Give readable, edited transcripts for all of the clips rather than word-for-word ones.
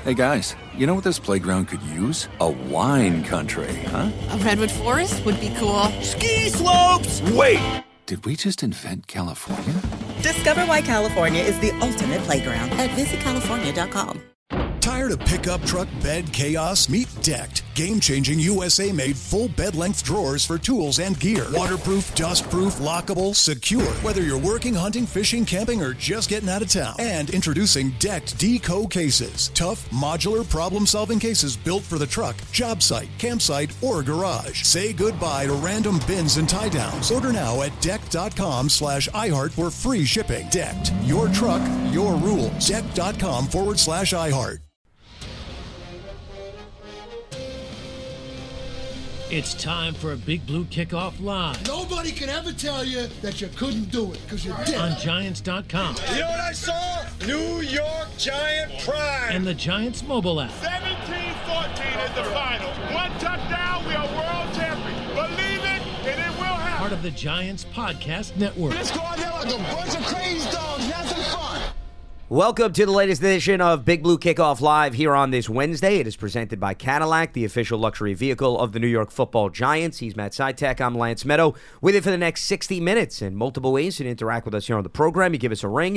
Hey guys, you know what this playground could use? A wine country, huh? A redwood forest would be cool. Ski slopes! Wait! Did we just invent California? Discover why California is the ultimate playground at visitcalifornia.com. Tired of pickup truck bed chaos? Meet Decked. Game-changing USA-made full bed-length drawers for tools and gear. Waterproof, dust-proof, lockable, secure. Whether you're working, hunting, fishing, camping, or just getting out of town. And introducing Decked Deco cases. Tough, modular, problem-solving cases built for the truck, job site, campsite, or garage. Say goodbye to random bins and tie-downs. Order now at decked.com/iHeart for free shipping. Decked. Your truck, your rules. Decked.com/iHeart. It's time for a Big Blue Kickoff Live. Nobody can ever tell you that you couldn't do it, because you did. On Giants.com. You know what I saw? New York Giant Prime. And the Giants mobile app. 17-14 is the final. One touchdown, we are world champions. Believe it, and it will happen. Part of the Giants Podcast Network. Let's go out there like a bunch of crazy dogs. Have some fun. Welcome to the latest edition of Big Blue Kickoff Live here on this Wednesday. It is presented by Cadillac, the official luxury vehicle of the New York Football Giants. He's Matt Sytek. I'm Lance Meadow. With you for the next 60 minutes and multiple ways to interact with us here on the program. You give us a ring,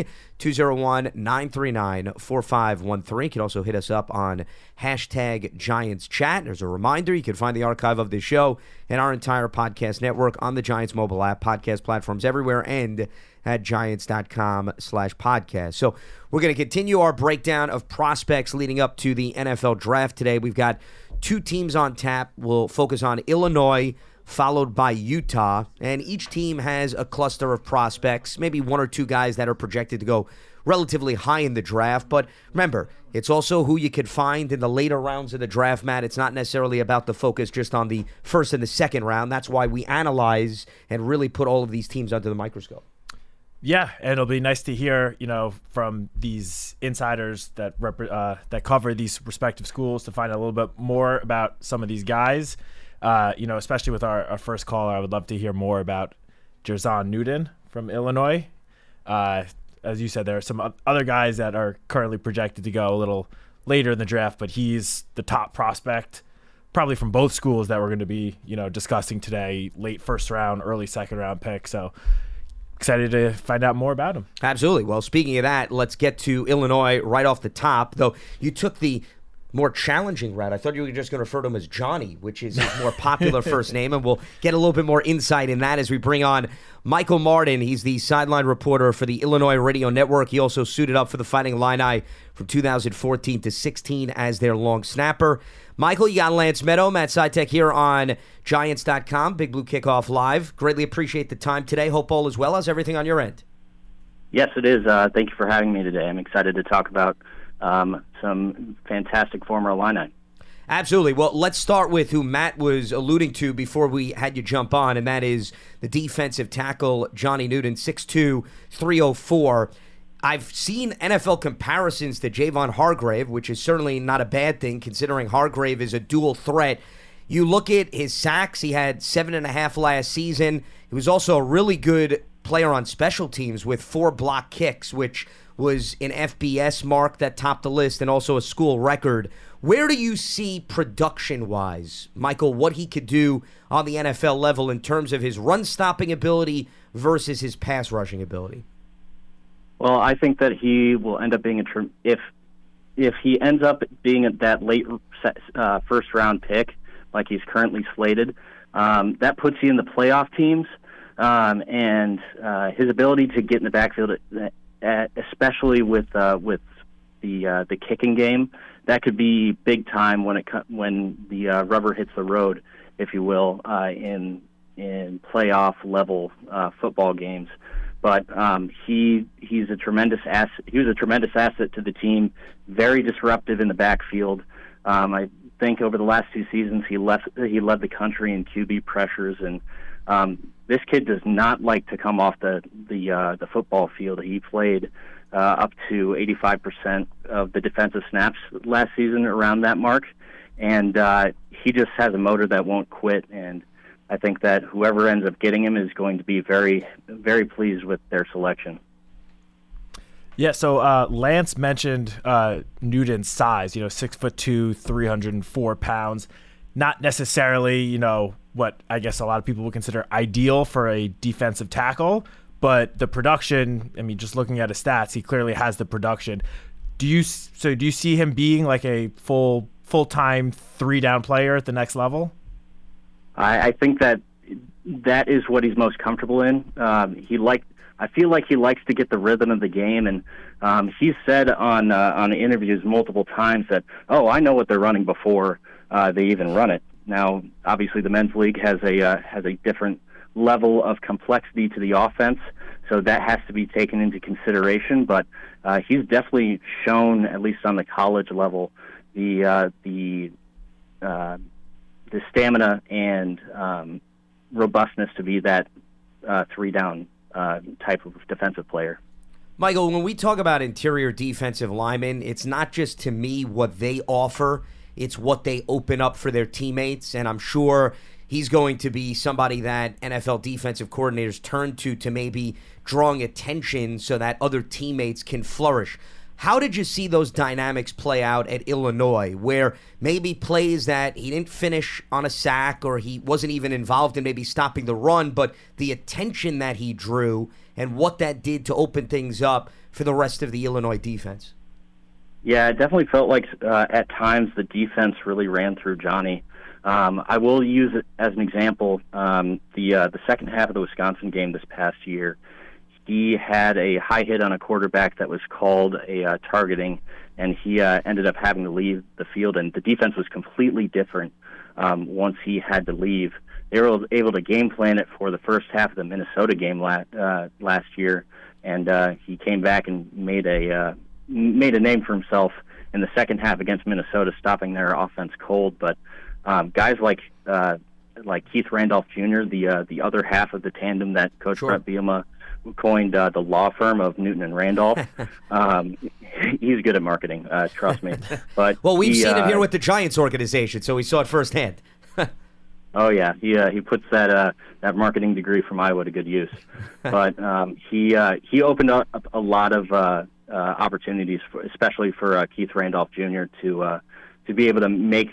201-939-4513. You can also hit us up on hashtag Giants Chat. There's a reminder, you can find the archive of this show and our entire podcast network on the Giants mobile app, podcast platforms everywhere, and at giants.com/podcast. So we're going to continue our breakdown of prospects leading up to the NFL draft today. We've got two teams on tap. We'll focus on Illinois, followed by Utah. And each team has a cluster of prospects, maybe one or two guys that are projected to go relatively high in the draft. But remember, it's also who you could find in the later rounds of the draft, Matt. It's not necessarily about the focus just on the first and the second round. That's why we analyze and really put all of these teams under the microscope. Yeah, and it'll be nice to hear, from these insiders that that cover these respective schools to find out a little bit more about some of these guys. Especially with our first caller, I would love to hear more about Jer'Zhan Newton from Illinois. As you said, there are some other guys that are currently projected to go a little later in the draft, but he's the top prospect, probably from both schools that we're going to be, discussing today. Late first round, early second round pick. So excited to find out more about him. Absolutely. Well, speaking of that, let's get to Illinois right off the top. Though you took the more challenging route. I thought you were just going to refer to him as Johnny, which is his more popular first name, and we'll get a little bit more insight in that as we bring on Michael Martin. He's the sideline reporter for the Illinois Radio Network. He also suited up for the Fighting Illini from 2014 to 16 as their long snapper. Michael, you got Lance Meadow, Matt Sytek here on Giants.com, Big Blue Kickoff Live. Greatly appreciate the time today. Hope all is well. How's everything on your end? Yes, it is. Thank you for having me today. I'm excited to talk about some fantastic former Illini. Absolutely. Well, let's start with who Matt was alluding to before we had you jump on, and that is the defensive tackle, Johnny Newton, 6'2", 304. I've seen NFL comparisons to Javon Hargrave, which is certainly not a bad thing considering Hargrave is a dual threat. You look at his sacks, he had 7.5 last season. He was also a really good player on special teams with 4 block kicks, which was an FBS mark that topped the list and also a school record. Where do you see production-wise, Michael, what he could do on the NFL level in terms of his run-stopping ability versus his pass-rushing ability? Well, I think that he will end up being if he ends up being that late first-round pick, like he's currently slated, that puts you in the playoff teams, and his ability to get in the backfield, especially with the kicking game, that could be big time when the rubber hits the road, if you will, in playoff level football games. But he's a tremendous asset. He was a tremendous asset to the team. Very disruptive in the backfield. I think over the last 2 seasons he led the country in QB pressures, and this kid does not like to come off the football field. He played up to 85% of the defensive snaps last season, around that mark, and he just has a motor that won't quit. And I think that whoever ends up getting him is going to be very, very pleased with their selection. Yeah, so Lance mentioned Newton's size, 6'2", 304 pounds. Not necessarily, what I guess a lot of people would consider ideal for a defensive tackle, but the production, just looking at his stats, he clearly has the production. Do you see him being like a full-time 3-down player at the next level? I think that is what he's most comfortable in. I feel like he likes to get the rhythm of the game, and he's said on interviews multiple times that, I know what they're running before they even run it. Now, obviously, the men's league has a different level of complexity to the offense, so that has to be taken into consideration. But he's definitely shown, at least on the college level, the stamina and robustness to be that 3-down type of defensive player. Michael, when we talk about interior defensive linemen, it's not just, to me, what they offer, it's what they open up for their teammates, and I'm sure he's going to be somebody that NFL defensive coordinators turn to maybe drawing attention so that other teammates can flourish. How did you see those dynamics play out at Illinois, where maybe plays that he didn't finish on a sack or he wasn't even involved in maybe stopping the run, but the attention that he drew and what that did to open things up for the rest of the Illinois defense? Yeah, it definitely felt like at times the defense really ran through Johnny. I will use it as an example. The second half of the Wisconsin game this past year, he had a high hit on a quarterback that was called a targeting, and he ended up having to leave the field, and the defense was completely different once he had to leave. They were able to game plan it for the first half of the Minnesota game last year, and he came back and made a name for himself in the second half against Minnesota, stopping their offense cold. But guys like Keith Randolph Jr., the other half of the tandem that Coach Brett Bielema coined the law firm of Newton and Randolph. He's good at marketing, trust me. But well, we've seen him here with the Giants organization, so we saw it firsthand. Oh yeah, he puts that marketing degree from Iowa to good use. But he opened up a lot of opportunities, especially for Keith Randolph Jr. to be able to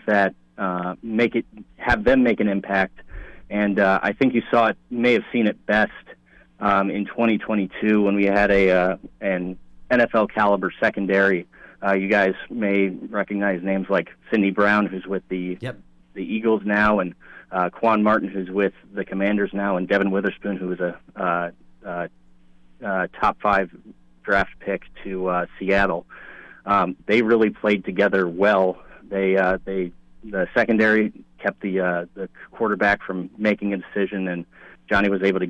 have them make an impact. And I think you may have seen it best in 2022 when we had an NFL caliber secondary. You guys may recognize names like Sidney Brown, who's with the Eagles now, and Quan Martin, who's with the Commanders now, and Devin Witherspoon, who was a top 5 draft pick to Seattle. They really played together well. The secondary kept the quarterback from making a decision, and Johnny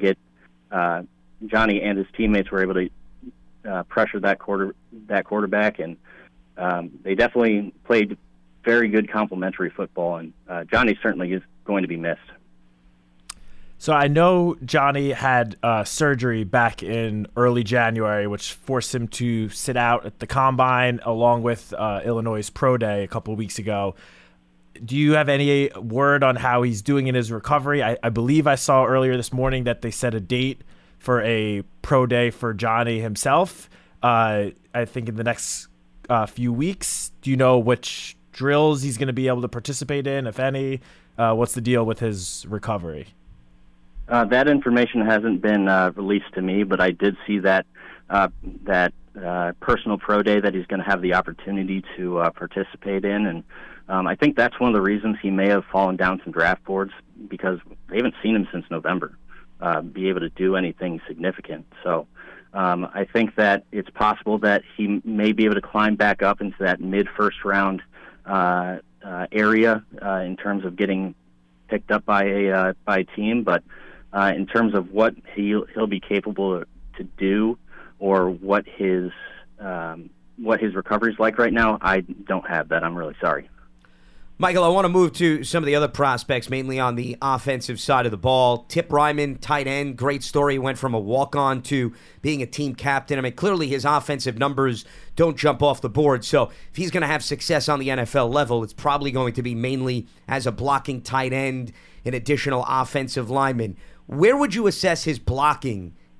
and his teammates were able to pressure that quarterback, and they definitely played very good complementary football. And Johnny certainly is going to be missed. So I know Johnny had surgery back in early January, which forced him to sit out at the Combine along with Illinois' Pro Day a couple of weeks ago. Do you have any word on how he's doing in his recovery? I believe I saw earlier this morning that they set a date for a Pro Day for Johnny himself, I think in the next few weeks. Do you know which drills he's going to be able to participate in, if any? What's the deal with his recovery? That information hasn't been released to me, but I did see that personal pro day that he's going to have the opportunity to participate in, and I think that's one of the reasons he may have fallen down some draft boards, because they haven't seen him since November be able to do anything significant. So I think that it's possible that he may be able to climb back up into that mid-first round area in terms of getting picked up by a team, but in terms of what he'll be capable to do or what his recovery is like right now, I don't have that. I'm really sorry. Michael, I want to move to some of the other prospects, mainly on the offensive side of the ball. Tip Ryman, tight end, great story. Went from a walk-on to being a team captain. I mean, clearly his offensive numbers don't jump off the board. So if he's going to have success on the NFL level, it's probably going to be mainly as a blocking tight end, an additional offensive lineman. Where would you assess his blocking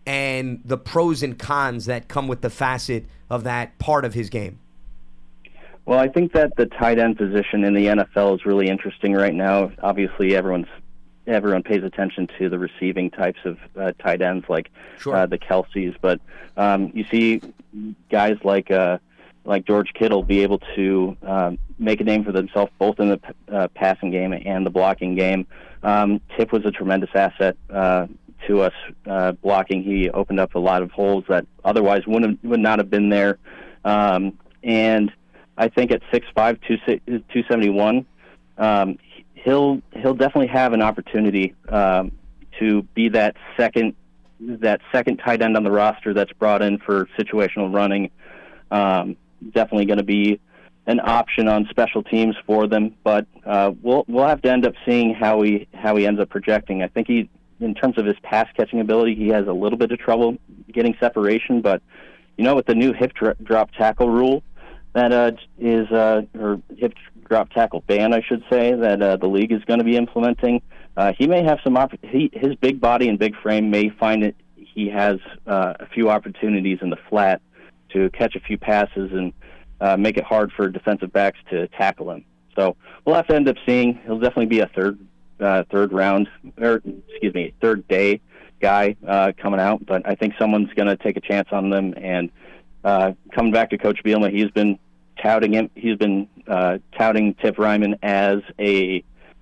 and the pros and cons that come with the facet of that part of his game? Well, I think that the tight end position in the NFL is really interesting right now. Obviously, everyone pays attention to the receiving types of tight ends like the Kelceys, but you see guys like George Kittle be able to make a name for themselves both in the passing game and the blocking game. Tip was a tremendous asset to us blocking. He opened up a lot of holes that otherwise would not have been there. And I think at 6'5", 271, he'll definitely have an opportunity to be that second tight end on the roster that's brought in for situational running. Definitely going to be an option on special teams for them, but we'll have to end up seeing how he ends up projecting. I think in terms of his pass catching ability, he has a little bit of trouble getting separation, but with the new hip drop tackle rule that or hip drop tackle ban, I should say, that the league is going to be implementing, he may have some his big body and big frame may find that he has a few opportunities in the flat to catch a few passes and make it hard for defensive backs to tackle him. So we'll have to end up seeing. He'll definitely be a third day guy coming out, but I think someone's going to take a chance on them. And coming back to Coach Bielema, he's been touting him. He's been touting Tip Reiman as an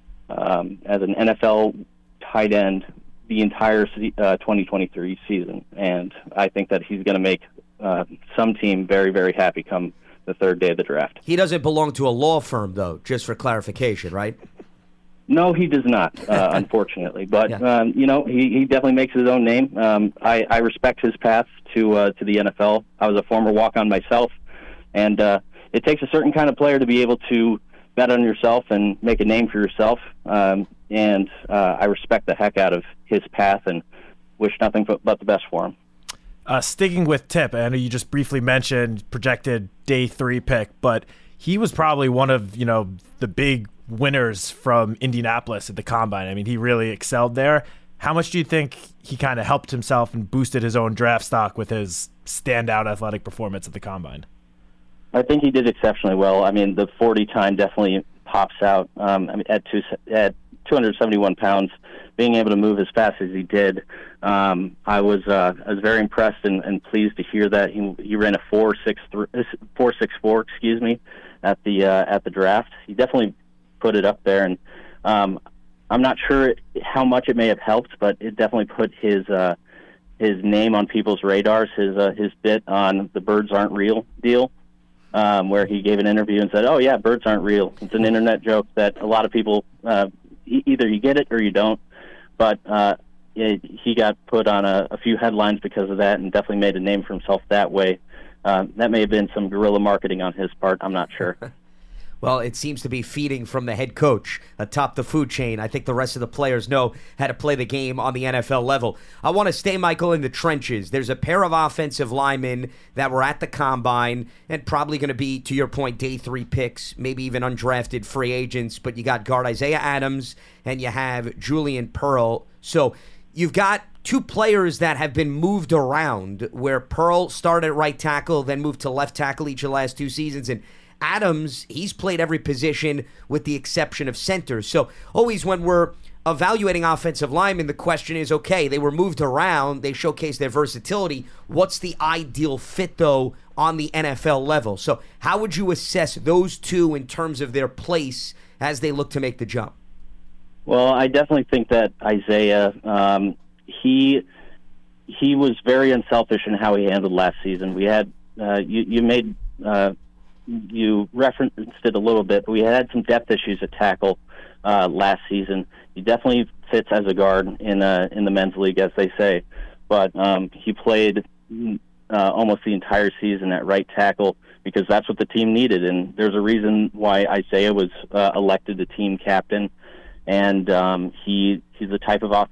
NFL tight end the entire 2023 season, and I think that he's going to make some team very, very happy come the third day of the draft. He doesn't belong to a law firm, though, just for clarification, right? No, he does not, unfortunately. But, yeah. He definitely makes his own name. I respect his path to the NFL. I was a former walk-on myself, and it takes a certain kind of player to be able to bet on yourself and make a name for yourself. And I respect the heck out of his path and wish nothing but the best for him. Sticking with Tip, I know you just briefly mentioned projected day 3 pick, but he was probably one of the big winners from Indianapolis at the Combine. I mean, he really excelled there. How much do you think he kind of helped himself and boosted his own draft stock with his standout athletic performance at the Combine? I think he did exceptionally well. I mean, the 40 time definitely pops out. At 271 pounds, being able to move as fast as he did, I was very impressed and pleased to hear that he ran a 4.64, excuse me, at the draft. He definitely put it up there, and I'm not sure how much it may have helped, but it definitely put his name on people's radars. His bit on the birds aren't real deal, where he gave an interview and said, "Oh yeah, birds aren't real." It's an internet joke that a lot of people either you get it or you don't. But he got put on a few headlines because of that, and definitely made a name for himself that way. That may have been some guerrilla marketing on his part. I'm not sure. Well, it seems to be feeding from the head coach atop the food chain. I think the rest of the players know how to play the game on the NFL level. I want to stay, Michael, in the trenches. There's a pair of offensive linemen that were at the Combine and probably going to be, to your point, day 3 picks, maybe even undrafted free agents. But you got guard Isaiah Adams and you have Julian Pearl. So you've got 2 players that have been moved around, where Pearl started at right tackle, then moved to left tackle each of the last 2 seasons. And Adams, he's played every position with the exception of center. So always when we're evaluating offensive linemen, the question is, okay, they were moved around, they showcase their versatility. What's the ideal fit, though, on the NFL level? So how would you assess those 2 in terms of their place as they look to make the jump? Well, I definitely think that Isaiah, he was very unselfish in how he handled last season. We had you referenced it a little bit, but we had some depth issues at tackle last season. He definitely fits as a guard in the men's league, as they say, but he played almost the entire season at right tackle because that's what the team needed, and there's a reason why Isaiah was elected the team captain. And he's the type of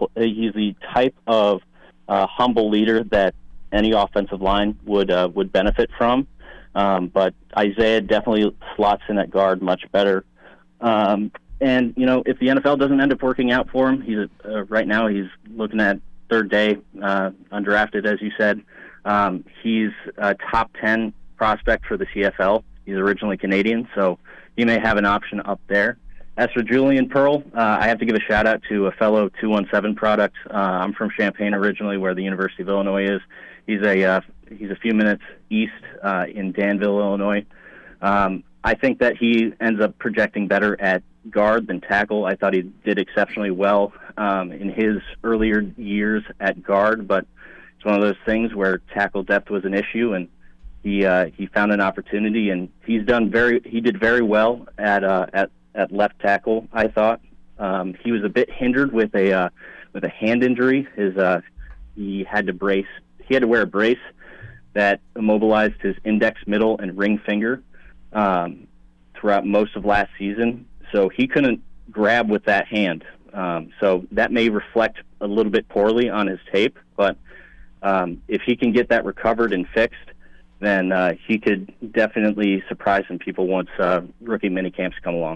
humble leader that any offensive line would benefit from. But Isaiah definitely slots in at guard much better. And if the NFL doesn't end up working out for him, right now he's looking at third day, undrafted, as you said. He's a top 10 prospect for the CFL. He's originally Canadian, so he may have an option up there. As for Julian Pearl, I have to give a shout-out to a fellow 217 product. I'm from Champaign originally, where the University of Illinois is. He's a few minutes east in Danville, Illinois. I think that he ends up projecting better at guard than tackle. I thought he did exceptionally well in his earlier years at guard, but it's one of those things where tackle depth was an issue, and he found an opportunity, and he did very well at left tackle. I thought he was a bit hindered with a hand injury. He had to wear a brace that immobilized his index, middle, and ring finger throughout most of last season. So he couldn't grab with that hand. So that may reflect a little bit poorly on his tape, but if he can get that recovered and fixed, then he could definitely surprise some people once rookie minicamps come along.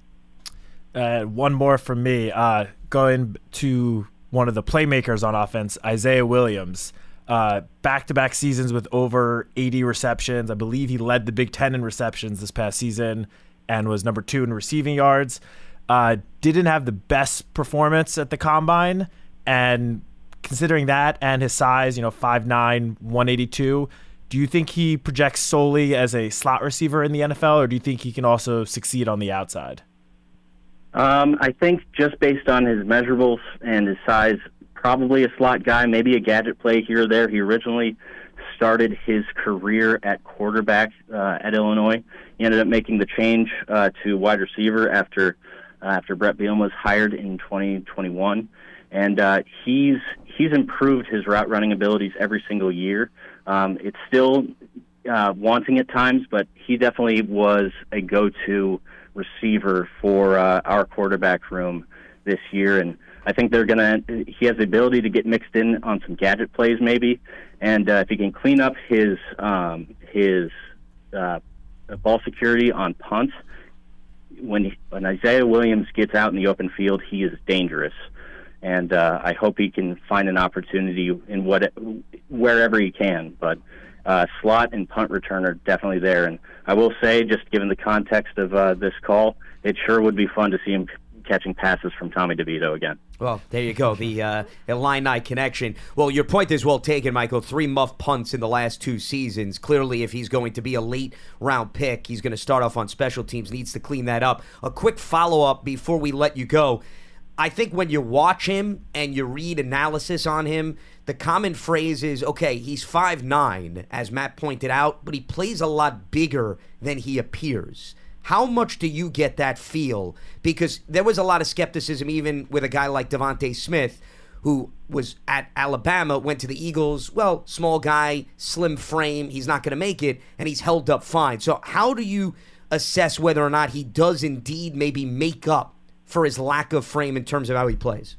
One more from me. Going to one of the playmakers on offense, Isaiah Williams. Back-to-back seasons with over 80 receptions. I believe he led the Big Ten in receptions this past season and was number 2 in receiving yards. Didn't have the best performance at the Combine, and considering that and his size, 5'9", 182, do you think he projects solely as a slot receiver in the NFL, or do you think he can also succeed on the outside? I think just based on his measurables and his size, probably a slot guy, maybe a gadget play here or there. He originally started his career at quarterback at Illinois. He ended up making the change to wide receiver after Brett Bielema was hired in 2021, and he's improved his route running abilities every single year. It's still wanting at times, but he definitely was a go-to receiver for our quarterback room this year, and I think he has the ability to get mixed in on some gadget plays maybe, and if he can clean up his ball security on punts, when Isaiah Williams gets out in the open field, he is dangerous, and I hope he can find an opportunity in wherever he can, but slot and punt return are definitely there. And I will say, just given the context of this call, it sure would be fun to see him catching passes from Tommy DeVito again. Well, there you go, the Illini connection. Well, your point is well taken, Michael. 3 muff punts in the last 2 seasons. Clearly, if he's going to be a late-round pick, he's going to start off on special teams, needs to clean that up. A quick follow-up before we let you go. I think when you watch him and you read analysis on him, the common phrase is, okay, he's 5'9", as Matt pointed out, but he plays a lot bigger than he appears. How much do you get that feel? Because there was a lot of skepticism even with a guy like Devontae Smith, who was at Alabama, went to the Eagles. Well, small guy, slim frame, he's not going to make it, and he's held up fine. So how do you assess whether or not he does indeed maybe make up for his lack of frame in terms of how he plays?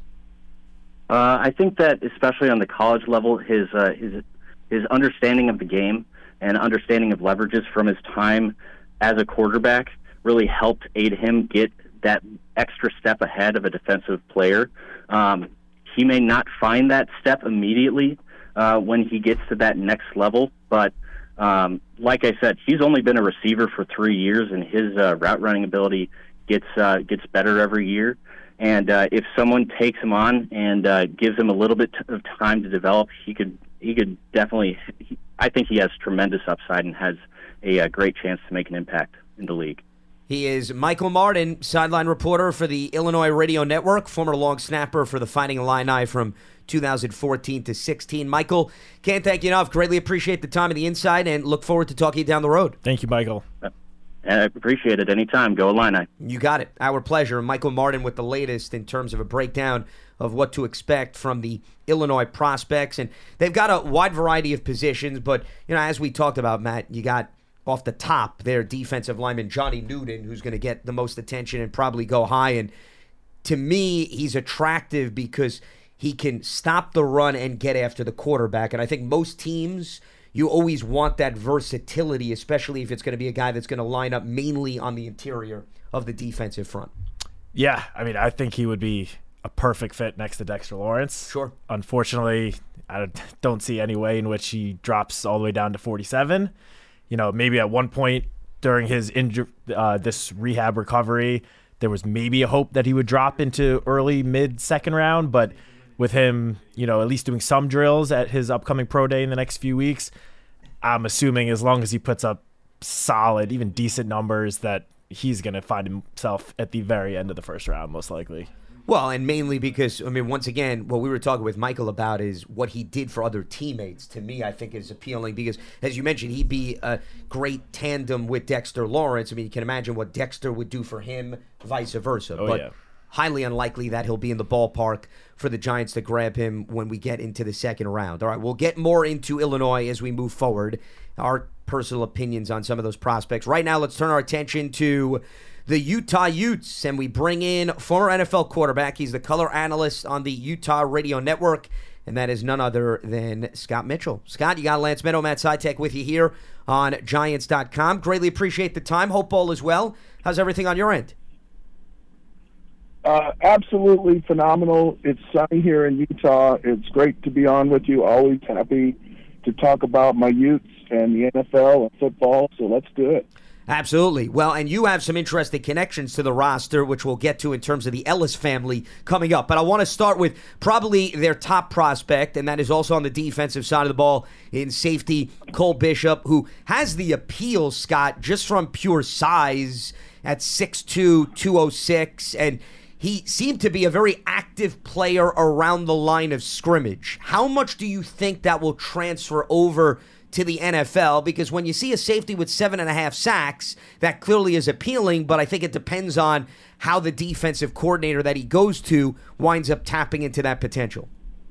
I think that especially on the college level, his understanding of the game and understanding of leverages from his time as a quarterback really helped aid him get that extra step ahead of a defensive player. He may not find that step immediately when he gets to that next level, but like I said, he's only been a receiver for 3 years, and his route running ability gets better every year. And if someone takes him on and gives him a little bit of time to develop, he could definitely. I think he has tremendous upside and has a great chance to make an impact in the league. He is Michael Martin, sideline reporter for the Illinois Radio Network, former long snapper for the Fighting Illini from 2014 to 16. Michael, can't thank you enough. Greatly appreciate the time and the insight, and look forward to talking to you down the road. Thank you, Michael. I appreciate it. Anytime. Go Illini. You got it. Our pleasure. Michael Martin with the latest in terms of a breakdown of what to expect from the Illinois prospects. And they've got a wide variety of positions, but, as we talked about, Matt, you got off the top their defensive lineman, Johnny Newton, who's going to get the most attention and probably go high. And to me, he's attractive because he can stop the run and get after the quarterback. And I think most teams, you always want that versatility, especially if it's going to be a guy that's going to line up mainly on the interior of the defensive front. Yeah, I mean, I think he would be a perfect fit next to Dexter Lawrence. Sure. Unfortunately, I don't see any way in which he drops all the way down to 47. Maybe at one point during his this rehab recovery, there was maybe a hope that he would drop into early, mid-second round, but with him, at least doing some drills at his upcoming pro day in the next few weeks, I'm assuming as long as he puts up solid, even decent numbers, that he's going to find himself at the very end of the first round, most likely. Well, and mainly because, once again, what we were talking with Michael about is what he did for other teammates. To me, I think is appealing because, as you mentioned, he'd be a great tandem with Dexter Lawrence. You can imagine what Dexter would do for him, vice versa. But highly unlikely that he'll be in the ballpark for the Giants to grab him when we get into the second round. All right, we'll get more into Illinois as we move forward, our personal opinions on some of those prospects. Right now, let's turn our attention to the Utah Utes, and we bring in former NFL quarterback. He's the color analyst on the Utah Radio Network, and that is none other than Scott Mitchell. Scott, you got Lance Meadow, Matt Sytek with you here on Giants.com. Greatly appreciate the time. Hope all is well. How's everything on your end? Absolutely phenomenal. It's sunny here in Utah. It's great to be on with you. Always happy to talk about my Utes and the NFL and football, so let's do it. Absolutely. Well, and you have some interesting connections to the roster, which we'll get to in terms of the Ellis family coming up. But I want to start with probably their top prospect, and that is also on the defensive side of the ball in safety, Cole Bishop, who has the appeal, Scott, just from pure size at 6'2", 206, and he seemed to be a very active player around the line of scrimmage. How much do you think that will transfer over to the NFL? Because when you see a safety with 7.5 sacks, that clearly is appealing, but I think it depends on how the defensive coordinator that he goes to winds up tapping into that potential.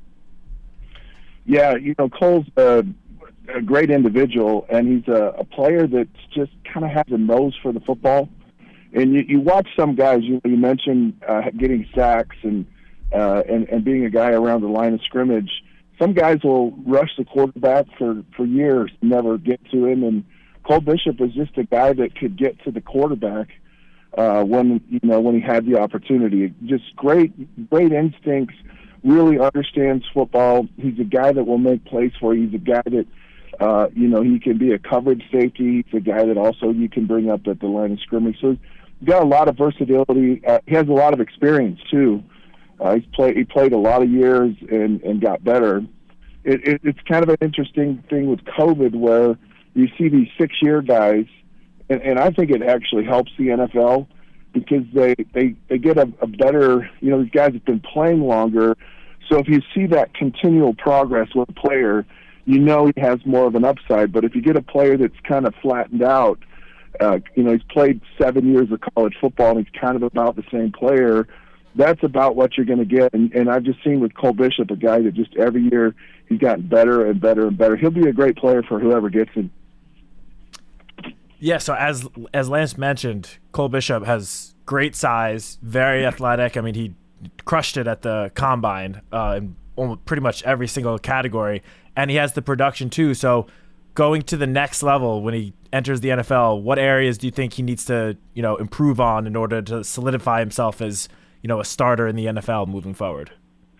Yeah, Cole's a great individual, and he's a player that's just kind of has a nose for the football. And you watch some guys, you mentioned getting sacks and being a guy around the line of scrimmage. Some guys will rush the quarterback for years, never get to him. And Cole Bishop was just a guy that could get to the quarterback when he had the opportunity. Just great instincts, really understands football. He's a guy that will make plays for you. He's a guy that, he can be a coverage safety. He's a guy that also you can bring up at the line of scrimmage. So he's got a lot of versatility. He has a lot of experience, too. He played a lot of years and got better. It's kind of an interesting thing with COVID where you see these 6-year guys, and I think it actually helps the NFL because they get a better, these guys have been playing longer. So if you see that continual progress with a player, he has more of an upside. But if you get a player that's kind of flattened out, he's played 7 years of college football and he's kind of about the same player, that's about what you're going to get. And I've just seen with Cole Bishop, a guy that just every year he's gotten better and better and better. He'll be a great player for whoever gets him. Yeah, so as Lance mentioned, Cole Bishop has great size, very athletic. He crushed it at the combine in almost pretty much every single category, and he has the production too. So going to the next level when he enters the NFL, what areas do you think he needs to improve on in order to solidify himself as a starter in the NFL moving forward?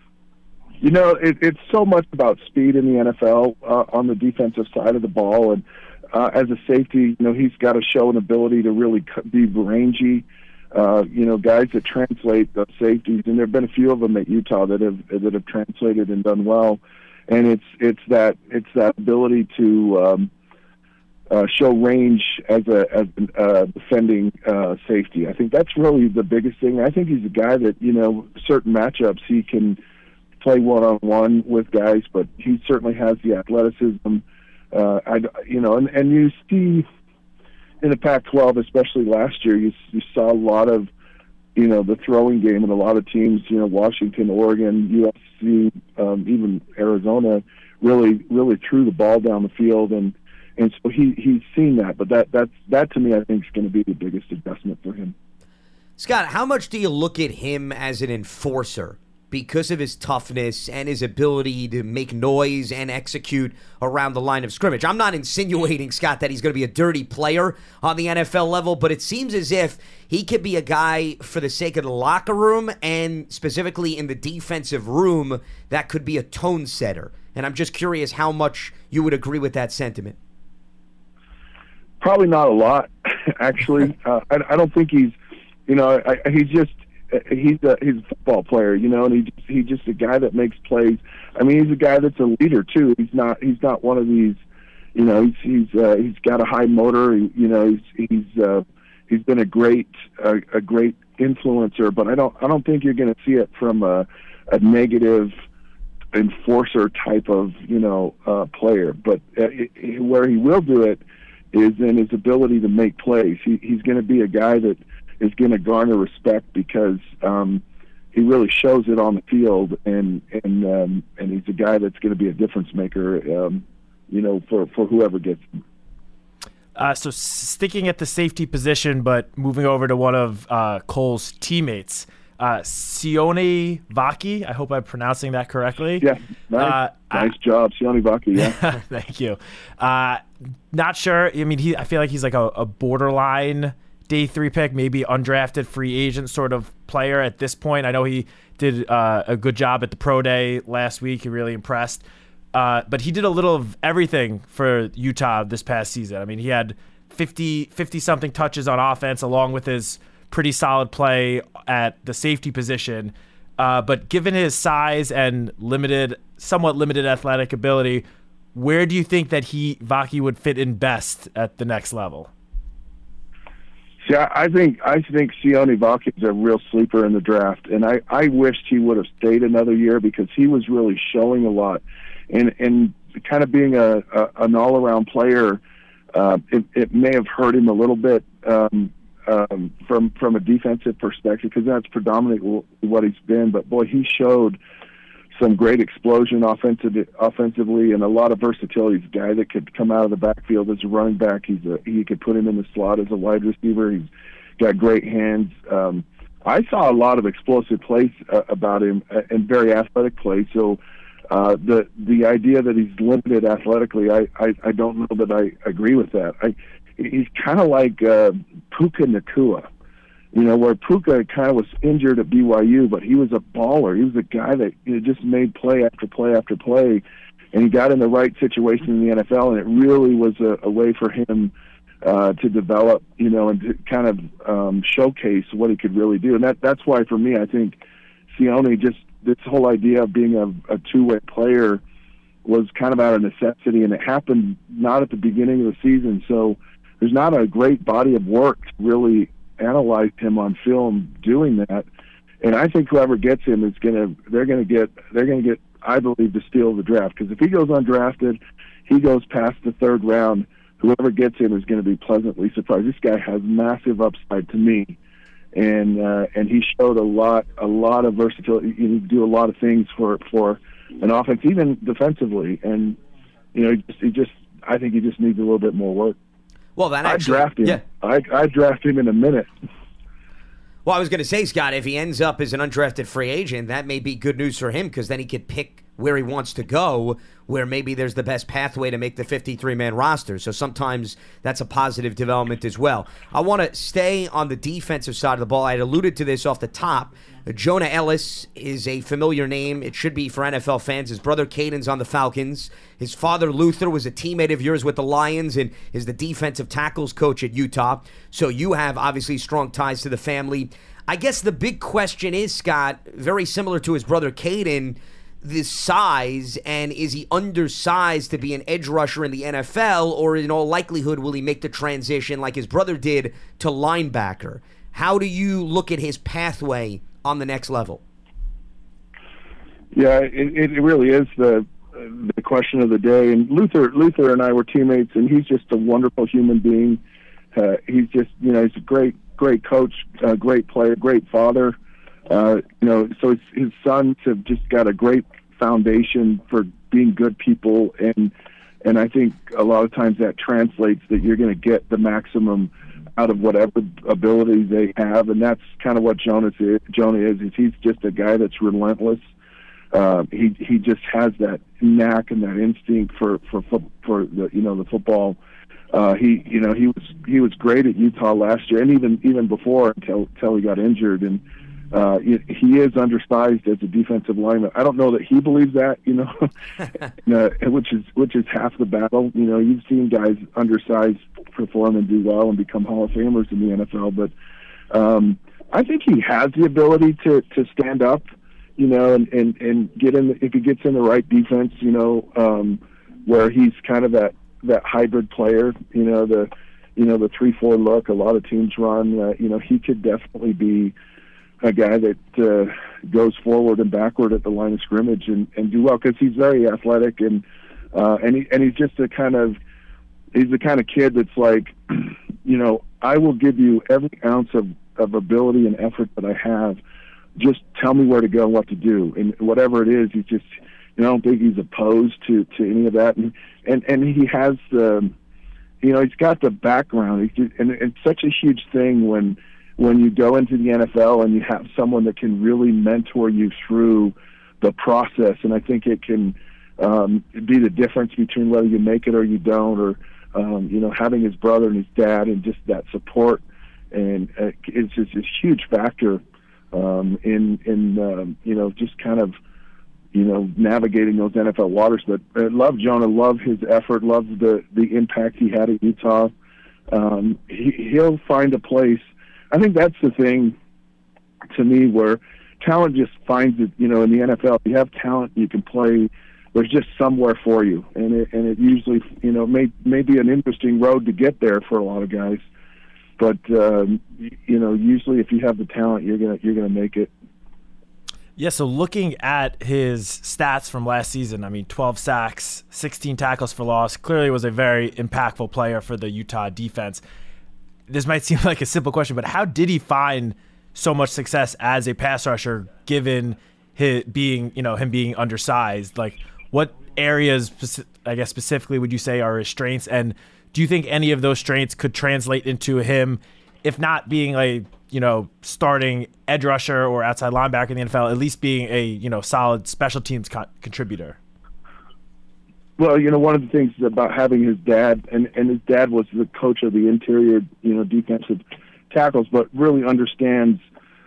It's so much about speed in the NFL on the defensive side of the ball. And as a safety, he's got to show an ability to really be rangy. Guys that translate the safeties, and there have been a few of them at Utah that have translated and done well. And it's that ability to show range as a defending safety. I think that's really the biggest thing. I think he's a guy that, certain matchups he can play one-on-one with guys, but he certainly has the athleticism. And you see in the Pac-12, especially last year, you saw a lot of, the throwing game in a lot of teams, Washington, Oregon, USC, even Arizona, really threw the ball down the field, and so he's seen that. But that to me, I think, is going to be the biggest adjustment for him. Scott, how much do you look at him as an enforcer because of his toughness and his ability to make noise and execute around the line of scrimmage. I'm not insinuating, Scott, that he's going to be a dirty player on the NFL level, but it seems as if he could be a guy for the sake of the locker room and specifically in the defensive room that could be a tone setter. And I'm just curious how much you would agree with that sentiment. Probably not a lot, actually. I don't think he's, he's a football player, and he's just a guy that makes plays. I mean, he's a guy that's a leader too. He's not one of these, he's got a high motor. He's been a great influencer, but I don't think you're going to see it from a negative enforcer type of player. But where he will do it is in his ability to make plays. He's going to be a guy that is going to garner respect because he really shows it on the field, and he's a guy that's going to be a difference maker, for whoever gets him. So sticking at the safety position, but moving over to one of Cole's teammates, Sione Vaki. I hope I'm pronouncing that correctly. Yeah, nice job, Sione Vaki. Yeah, thank you. Not sure. I mean, I feel like he's like a borderline day 3 pick, maybe undrafted free agent sort of player at this point. I know he did a good job at the pro day last week. He really impressed. But he did a little of everything for Utah this past season. I mean, he had 50-something touches on offense along with his pretty solid play at the safety position. But given his size and somewhat limited athletic ability, where do you think that Vaki would fit in best at the next level? See, I think Sione Vaki is a real sleeper in the draft, and I wished he would have stayed another year because he was really showing a lot. And kind of being an all-around player, it may have hurt him a little bit from a defensive perspective because that's predominantly what he's been. But, boy, he showed some great explosion offensively and a lot of versatility. He's a guy that could come out of the backfield as a running back. He could put him in the slot as a wide receiver. He's got great hands. I saw a lot of explosive plays about him and very athletic plays. So the idea that he's limited athletically, I don't know that I agree with that. He's kind of like Puka Nacua. Where Puka kind of was injured at BYU, but he was a baller. He was a guy that just made play after play after play, and he got in the right situation in the NFL, and it really was a way for him to develop, and to kind of showcase what he could really do. And that's why, for me, I think Sione, just this whole idea of being a two-way player was kind of out of necessity, and it happened not at the beginning of the season, so there's not a great body of work to really analyze him on film doing that, and I think whoever gets him they're gonna get I believe the steal of the draft, because if he goes undrafted, he goes past the 3rd round. Whoever gets him is going to be pleasantly surprised. This guy has massive upside to me, and he showed a lot of versatility. He can do a lot of things for an offense, even defensively, and I think he just needs a little bit more work. Well, I'd draft him. Yeah. I'd draft him in a minute. Well, I was going to say, Scott, if he ends up as an undrafted free agent, that may be good news for him because then he could pick where he wants to go, where maybe there's the best pathway to make the 53-man roster. So sometimes that's a positive development as well. I want to stay on the defensive side of the ball. I had alluded to this off the top. Jonah Ellis is a familiar name. It should be for NFL fans. His brother Caden's on the Falcons. His father Luther was a teammate of yours with the Lions and is the defensive tackles coach at Utah. So you have obviously strong ties to the family. I guess the big question is, Scott, very similar to his brother Caden, the size, and is he undersized to be an edge rusher in the NFL, or in all likelihood will he make the transition like his brother did to linebacker? How do you look at his pathway on the next level? Yeah, it really is the question of the day. And Luther and I were teammates, and he's just a wonderful human being. He's just, he's a great coach, great player, great father. So his sons have just got a great foundation for being good people, and I think a lot of times that translates that you're going to get the maximum out of whatever ability they have, and that's kind of what Jonah is. He's just a guy that's relentless. He just has that knack and that instinct for the football. He was great at Utah last year, and even before until he got injured. And he is undersized as a defensive lineman. I don't know that he believes that, which is half the battle. You've seen guys undersized perform and do well and become Hall of Famers in the NFL, but I think he has the ability to stand up, and get in if he gets in the right defense, where he's kind of that hybrid player, the 3-4 look a lot of teams run. He could definitely be a guy that goes forward and backward at the line of scrimmage and do well, because he's very athletic and he's just the kind of kid that's like, I will give you every ounce of ability and effort that I have. Just tell me where to go and what to do, and whatever it is, he's just. I don't think he's opposed to any of that, and he has the, he's got the background. And it's such a huge thing when you go into the NFL and you have someone that can really mentor you through the process. And I think it can be the difference between whether you make it or you don't, or having his brother and his dad and just that support, and it's just a huge factor in just kind of. Navigating those NFL waters. But I love Jonah, love his effort, love the impact he had at Utah. He'll find a place. I think that's the thing to me, where talent just finds it, in the NFL. If you have talent, you can play. There's just somewhere for you. And it usually, may be an interesting road to get there for a lot of guys. But, usually if you have the talent, you're gonna make it. Yeah, so looking at his stats from last season, 12 sacks, 16 tackles for loss, clearly was a very impactful player for the Utah defense. This might seem like a simple question, but how did he find so much success as a pass rusher, given him being undersized? Like, what areas, I guess, specifically would you say are his strengths? And do you think any of those strengths could translate into him, if not being a starting edge rusher or outside linebacker in the NFL, at least being a solid special teams contributor? Well, one of the things about having his dad, and his dad was the coach of the interior, defensive tackles, but really understands,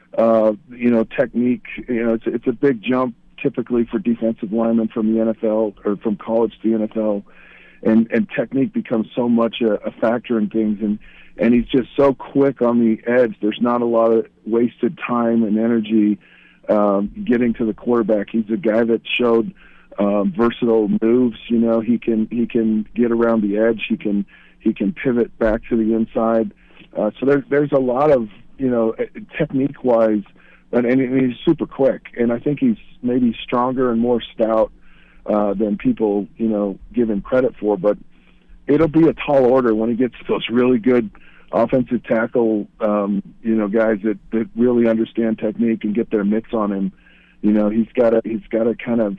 technique. It's a big jump typically for defensive linemen from the NFL or from college to the NFL, and technique becomes so much a factor in things. And he's just so quick on the edge. There's not a lot of wasted time and energy getting to the quarterback. He's a guy that showed versatile moves. He can get around the edge. He can pivot back to the inside. So there's a lot of technique wise, and he's super quick. And I think he's maybe stronger and more stout than people give him credit for. But it'll be a tall order when he gets those really good offensive tackle, guys that really understand technique and get their mitts on him. He's got to kind of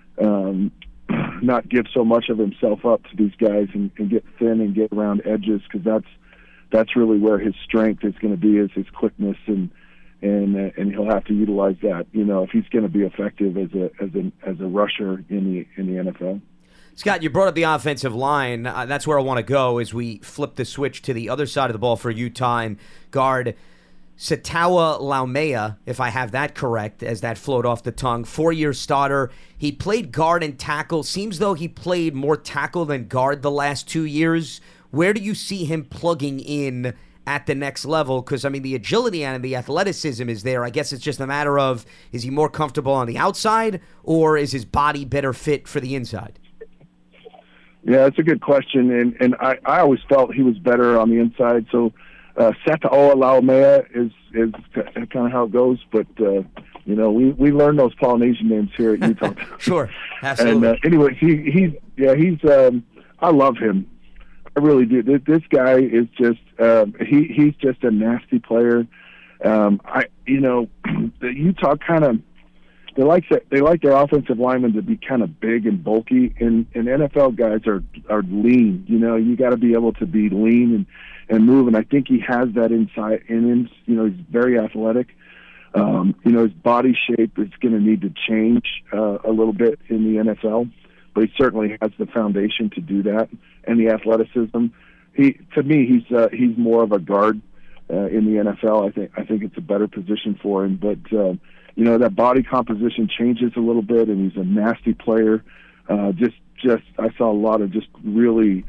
not give so much of himself up to these guys and get thin and get around edges, because that's really where his strength is going to be, is his quickness, and he'll have to utilize that. If he's going to be effective as a rusher in the NFL. Scott, you brought up the offensive line. That's where I want to go as we flip the switch to the other side of the ball for Utah, and guard Sataoa Laumea, if I have that correct, as that flowed off the tongue. 4-year starter. He played guard and tackle. Seems though he played more tackle than guard the last 2 years. Where do you see him plugging in at the next level? Because, the agility and the athleticism is there. I guess it's just a matter of, is he more comfortable on the outside, or is his body better fit for the inside? Yeah, that's a good question, and I always felt he was better on the inside. So Sataoa Laumea is kind of how it goes, but we learned those Polynesian names here at Utah. Sure, absolutely. And anyway, he's I love him. I really do. This guy is just he's just a nasty player. The Utah kind of. They like their offensive linemen to be kind of big and bulky, and NFL guys are lean. You got to be able to be lean move. And I think he has that insight in him. He's very athletic. His body shape is going to need to change a little bit in the NFL, but he certainly has the foundation to do that and the athleticism. To me, he's more of a guard in the NFL. I think it's a better position for him. But that body composition changes a little bit, and he's a nasty player. I saw a lot of just really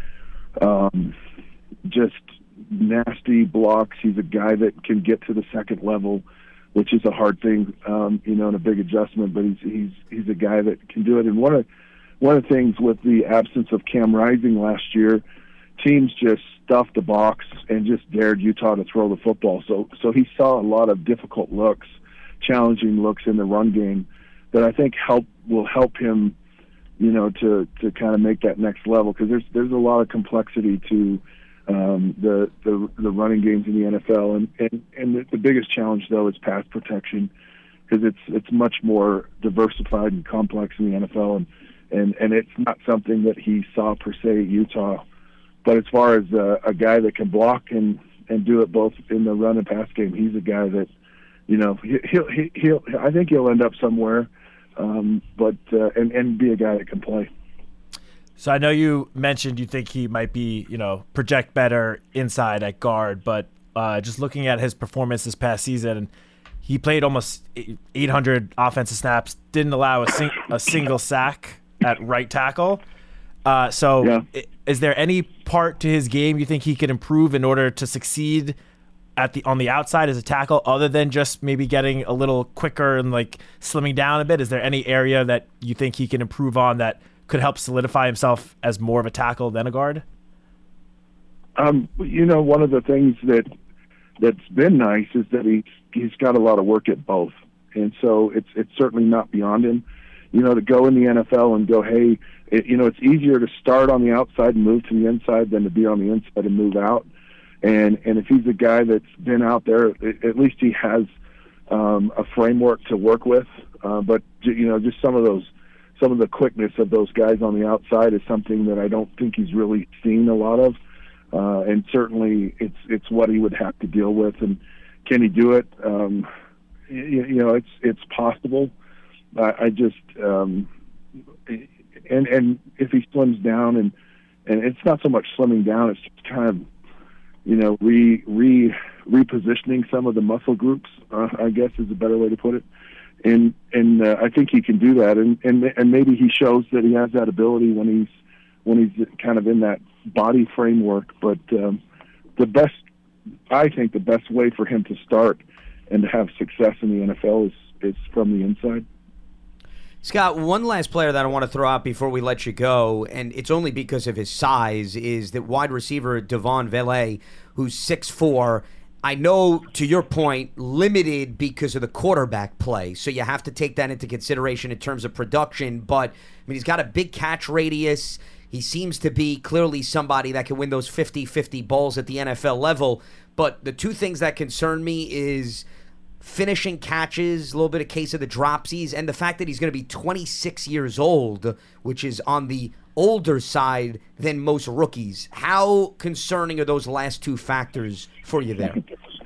just nasty blocks. He's a guy that can get to the second level, which is a hard thing, and a big adjustment. But he's a guy that can do it. And one of the things with the absence of Cam Rising last year, teams just stuffed the box and just dared Utah to throw the football. So he saw a lot of difficult looks, challenging looks in the run game that I think will help him, to kind of make that next level, because there's a lot of complexity to the running games in the NFL, and the biggest challenge though is pass protection, because it's much more diversified and complex in the NFL, and it's not something that he saw per se at Utah. But as far as a guy that can block and do it both in the run and pass game, he's a guy that he'll I think he'll end up somewhere, but be a guy that can play. So I know you mentioned you think he might be, project better inside at guard, but just looking at his performance this past season, he played almost 800 offensive snaps, didn't allow a single sack at right tackle. Is there any part to his game you think he could improve in order to succeed on the outside as a tackle, other than just maybe getting a little quicker and slimming down a bit? Is there any area that you think he can improve on that could help solidify himself as more of a tackle than a guard? One of the things that's been nice is that he's got a lot of work at both, and so it's certainly not beyond him. To go in the NFL and go, hey, it's easier to start on the outside and move to the inside than to be on the inside and move out. And if he's a guy that's been out there, at least he has a framework to work with. But just some of the quickness of those guys on the outside is something that I don't think he's really seen a lot of. And certainly it's what he would have to deal with. And can he do it? It's possible. I just and if he slims down and it's not so much slimming down, it's just kind of repositioning some of the muscle groups, I guess is a better way to put it. And I think he can do that, and maybe he shows that he has that ability when he's kind of in that body framework. But the best way for him to start and to have success in the NFL is from the inside. Scott, one last player that I want to throw out before we let you go, and it's only because of his size, is that wide receiver Devon Vele, who's 6'4". I know, to your point, limited because of the quarterback play, so you have to take that into consideration in terms of production, but he's got a big catch radius. He seems to be clearly somebody that can win those 50-50 balls at the NFL level, but the two things that concern me is finishing catches, a little bit of case of the dropsies, and the fact that he's going to be 26 years old, which is on the older side than most rookies. How concerning are those last two factors for you there?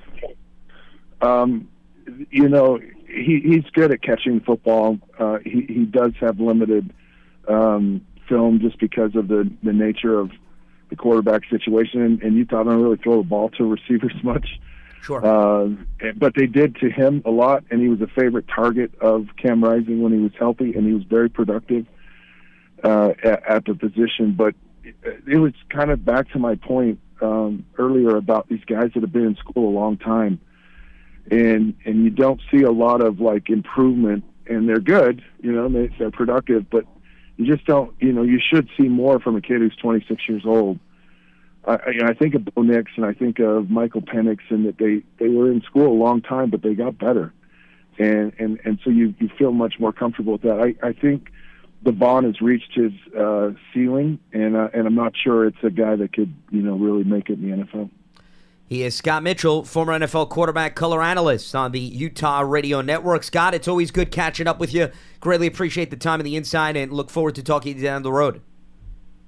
He's good at catching football. He does have limited film just because of the nature of the quarterback situation, and Utah don't really throw the ball to receivers much. Sure. But they did to him a lot, and he was a favorite target of Cam Rising when he was healthy, and he was very productive at the position. But it was kind of back to my point earlier about these guys that have been in school a long time, and you don't see a lot of improvement, and they're good, they're productive, but you just don't, you should see more from a kid who's 26 years old. I think of Bo Nix and I think of Michael Penix, and that they were in school a long time, but they got better, and so you feel much more comfortable with that. I think Devon has reached his ceiling, and I'm not sure it's a guy that could really make it in the NFL. He is Scott Mitchell, former NFL quarterback color analyst on the Utah Radio Network. Scott, it's always good catching up with you. Greatly appreciate the time and the insight, and look forward to talking to you down the road.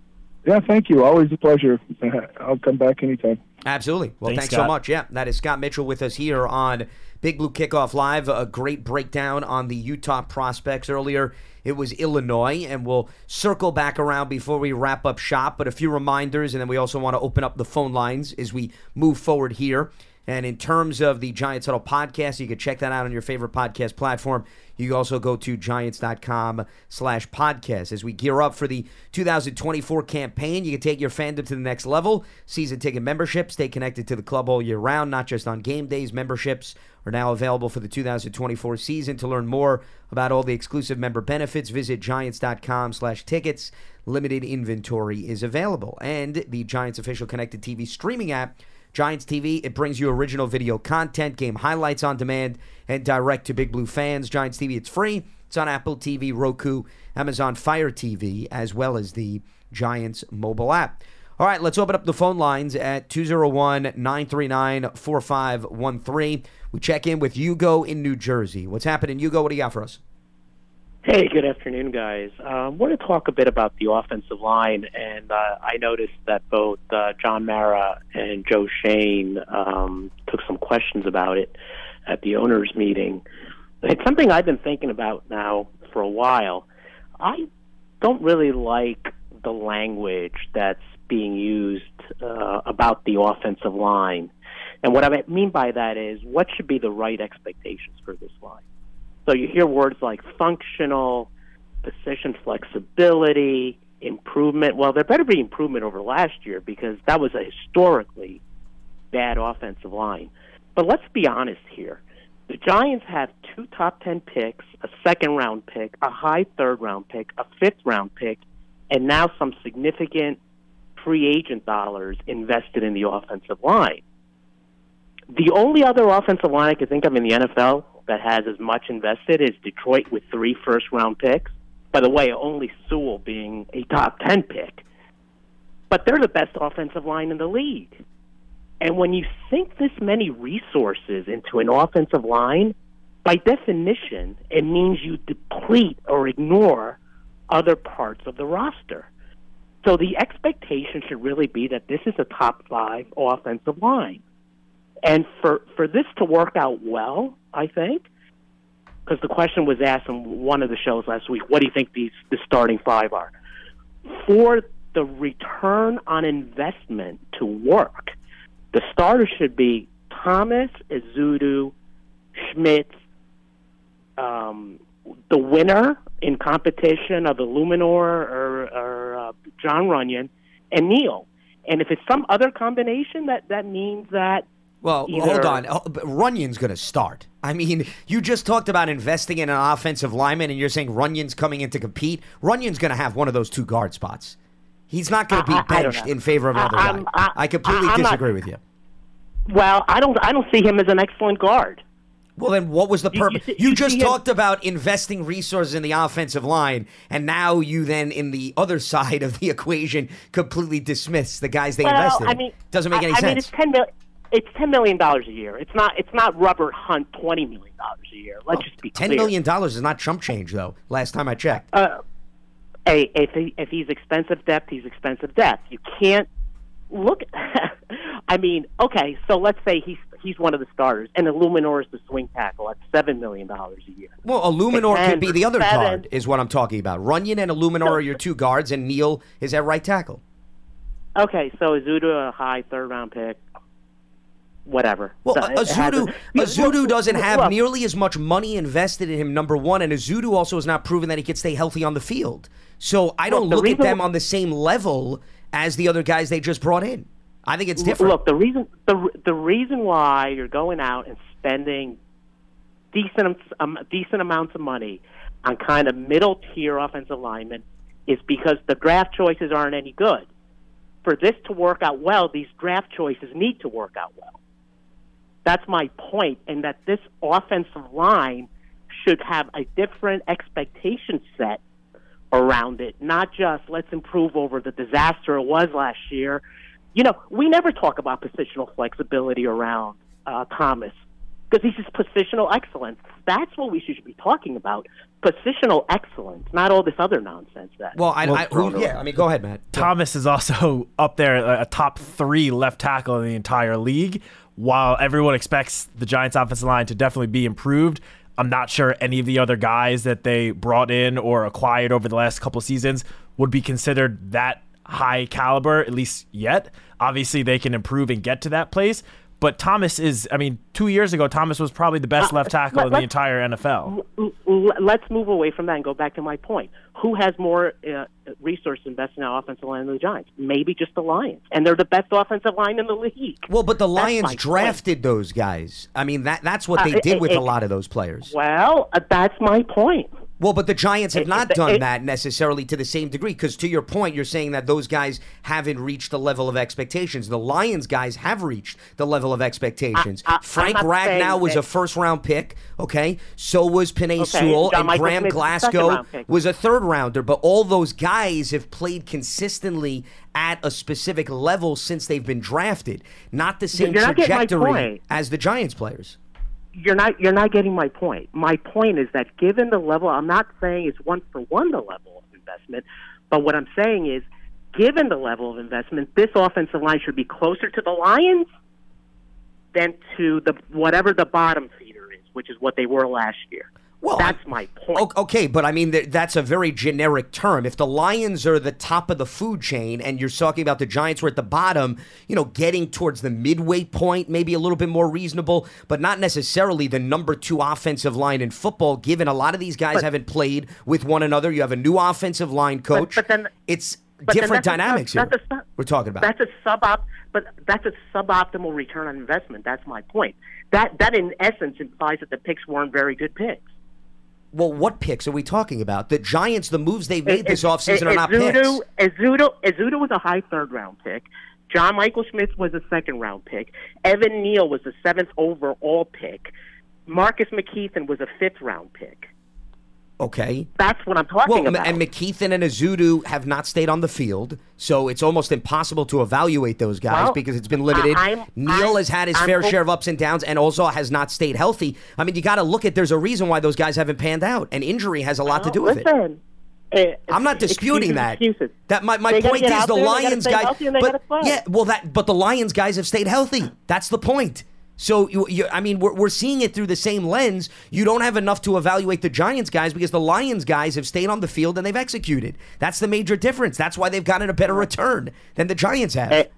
Yeah, thank you. Always a pleasure. I'll come back anytime. Absolutely. Well, thanks so Scott. much. Yeah, that is Scott Mitchell with us here on Big Blue Kickoff Live. A great breakdown on the Utah prospects earlier. It was Illinois, and we'll circle back around before we wrap up shop. But a few reminders, and then we also want to open up the phone lines as we move forward here. And in terms of the Giants Huddle podcast, you can check that out on your favorite podcast platform. You can also go to giants.com/podcast. As we gear up for the 2024 campaign, you can take your fandom to the next level. Season ticket membership. Stay connected to the club all year round, not just on game days. Memberships are now available for the 2024 season. To learn more about all the exclusive member benefits, visit giants.com/tickets. Limited inventory is available. And the Giants official connected TV streaming app, Giants TV, it brings you original video content, game highlights on demand, and direct to Big Blue fans. Giants TV, it's free. It's on Apple TV, Roku, Amazon Fire TV, as well as the Giants mobile app. All right, let's open up the phone lines at 201-939-4513. We check in with Hugo in New Jersey. What's happening, Hugo? What do you got for us? Hey, good afternoon, guys. I want to talk a bit about the offensive line, and I noticed that both John Mara and Joe Shane took some questions about it at the owners' meeting. It's something I've been thinking about now for a while. I don't really like the language that's being used about the offensive line. And what I mean by that is, what should be the right expectations for this line? So you hear words like functional, position flexibility, improvement. Well, there better be improvement over last year because that was a historically bad offensive line. But let's be honest here. The Giants have 2 top 10 picks, a second-round pick, a high third-round pick, a fifth-round pick, and now some significant free agent dollars invested in the offensive line. The only other offensive line I could think of in the NFL that has as much invested is Detroit with 3 first-round picks. By the way, only Sewell being a top 10 pick. But they're the best offensive line in the league. And when you sink this many resources into an offensive line, by definition, it means you deplete or ignore other parts of the roster. So the expectation should really be that this is a top 5 offensive line. And for this to work out well, I think, because the question was asked on one of the shows last week, what do you think the starting 5 are? For the return on investment to work, the starters should be Thomas, Ezeudu, Schmitz, the winner in competition of Illuminor or John Runyon, and Neal. And if it's some other combination, that means that Well, hold on. Runyon's going to start. I mean, you just talked about investing in an offensive lineman, and you're saying Runyon's coming in to compete. Runyon's going to have one of those 2 guard spots. He's not going to be benched in favor of another guy. I completely disagree with you. Well, I don't see him as an excellent guard. Well, then what was the purpose? You just talked about investing resources in the offensive line, and now you then, in the other side of the equation, completely dismiss the guys they invested in. I mean, doesn't make any sense. I mean, it's $10 million a year. It's not Robert Hunt $20 million a year. Let's just be clear. $10 million is not chump change, though. Last time I checked. Hey, if he's expensive depth, he's expensive depth. You can't look. I mean, okay, so let's say he's one of the starters, and Illuminor is the swing tackle at $7 million a year. Well, Illuminor could be the other guard, is what I'm talking about. Runyon and Illuminor are your 2 guards, and Neal is at right tackle. Okay, so Ezeudu, a high third-round pick. Whatever. Well, Ezeudu doesn't have nearly as much money invested in him, number one, and Ezeudu also has not proven that he can stay healthy on the field. So I don't look at them on the same level as the other guys they just brought in. I think it's different. Look, the reason why you're going out and spending decent amounts of money on kind of middle-tier offensive linemen is because the draft choices aren't any good. For this to work out well, these draft choices need to work out well. That's my point, and that this offensive line should have a different expectation set around it, not just let's improve over the disaster it was last year. You know, we never talk about positional flexibility around Thomas. because he's just positional excellence. That's what we should be talking about. Positional excellence, not all this other nonsense. Go ahead, Matt. Thomas is also up there, a top 3 left tackle in the entire league. While everyone expects the Giants' offensive line to definitely be improved, I'm not sure any of the other guys that they brought in or acquired over the last couple of seasons would be considered that high caliber, at least yet. Obviously, they can improve and get to that place. But Thomas is, 2 years ago, Thomas was probably the best left tackle in the entire NFL. Let's move away from that and go back to my point. Who has more resources invested in our offensive line than the Giants? Maybe just the Lions. And they're the best offensive line in the league. Well, but the Lions drafted those guys. That's what they did with a lot of those players. Well, that's my point. Well, but the Giants have not done that necessarily to the same degree, because to your point, you're saying that those guys haven't reached the level of expectations. The Lions guys have reached the level of expectations. Frank Ragnow was a first-round pick, okay? So was Penei Sewell, and Graham Glasgow was a third-rounder. But all those guys have played consistently at a specific level since they've been drafted. Not the same trajectory as the Giants players. You're not getting my point. My point is that given the level, I'm not saying it's 1-for-1 the level of investment, but what I'm saying is, given the level of investment, this offensive line should be closer to the Lions than to whatever the bottom feeder is, which is what they were last year. Well, that's my point. Okay, but that's a very generic term. If the Lions are the top of the food chain and you're talking about the Giants were at the bottom, getting towards the midway point, maybe a little bit more reasonable, but not necessarily the number 2 offensive line in football, given a lot of these guys haven't played with one another. You have a new offensive line coach. It's different dynamics here we're talking about. That's a suboptimal return on investment. That's my point. That in essence implies that the picks weren't very good picks. Well, what picks are we talking about? The Giants, the moves they've made this offseason are not picks. Ezeudu was a high third-round pick. John Michael Smith was a second-round pick. Evan Neal was a 7th overall pick. Marcus McKeithen was a 5th-round pick. Okay. That's what I'm talking about. And McKeithen and Ezeudu have not stayed on the field, so it's almost impossible to evaluate those guys because it's been limited. Neal has had his fair share of ups and downs and also has not stayed healthy. You got to look at there's a reason why those guys haven't panned out, and injury has a lot to do with it. I'm not disputing that. That my point is the Lions guys, but the Lions guys have stayed healthy. That's the point. So, we're seeing it through the same lens. You don't have enough to evaluate the Giants guys because the Lions guys have stayed on the field and they've executed. That's the major difference. That's why they've gotten a better return than the Giants have.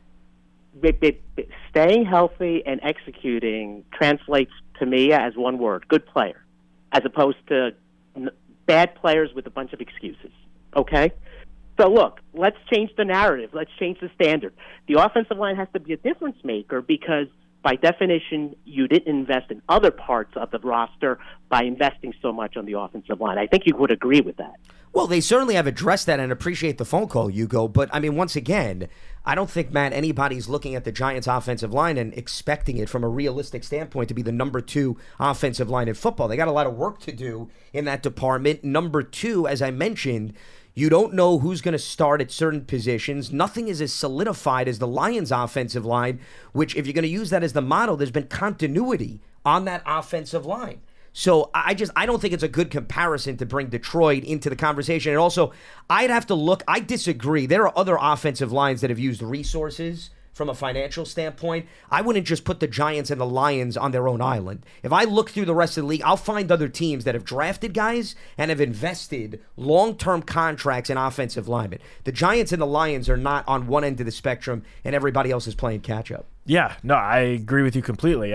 Staying healthy and executing translates to me as one word: good player, as opposed to bad players with a bunch of excuses. Okay? So, look, let's change the narrative. Let's change the standard. The offensive line has to be a difference maker because by definition, you didn't invest in other parts of the roster by investing so much on the offensive line. I think you would agree with that. Well, they certainly have addressed that and appreciate the phone call, Hugo. But, once again, I don't think, Matt, anybody's looking at the Giants' offensive line and expecting it from a realistic standpoint to be the number 2 offensive line in football. They got a lot of work to do in that department. Number 2, as I mentioned, you don't know who's going to start at certain positions. Nothing is as solidified as the Lions' offensive line, which, if you're going to use that as the model, there's been continuity on that offensive line. So I don't think it's a good comparison to bring Detroit into the conversation. And also, I'd have to look. I disagree. There are other offensive lines that have used resources from a financial standpoint. I wouldn't just put the Giants and the Lions on their own island. If I look through the rest of the league, I'll find other teams that have drafted guys and have invested long-term contracts in offensive linemen. The Giants and the Lions are not on one end of the spectrum, and everybody else is playing catch-up. Yeah, no, I agree with you completely.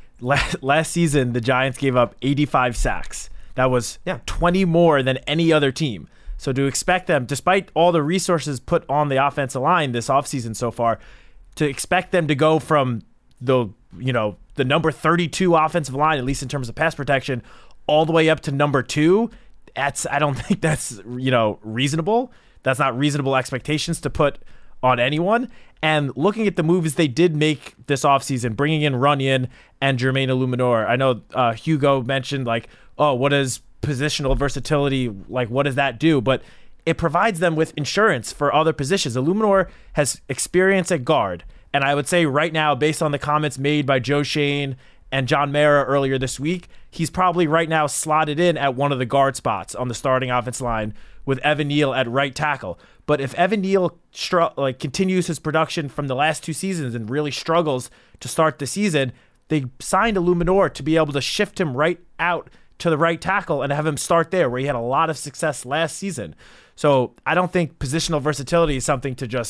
Last season, the Giants gave up 85 sacks. That was 20 more than any other team. So to expect them, despite all the resources put on the offensive line this offseason so far, to expect them to go from the number 32 offensive line, at least in terms of pass protection, all the way up to number 2, I don't think that's reasonable. That's not reasonable expectations to put on anyone. And looking at the moves they did make this offseason, bringing in Runyon and Jermaine Illuminor, I know Hugo mentioned what is positional versatility, what does that do? But it provides them with insurance for other positions. Illuminor has experience at guard. And I would say right now, based on the comments made by Joe Schoen and John Mara earlier this week, he's probably right now slotted in at one of the guard spots on the starting offensive line with Evan Neal at right tackle. But if Evan Neal continues his production from the last 2 seasons and really struggles to start the season, they signed Illuminor to be able to shift him right out to the right tackle and have him start there, where he had a lot of success last season. So I don't think positional versatility is something to just,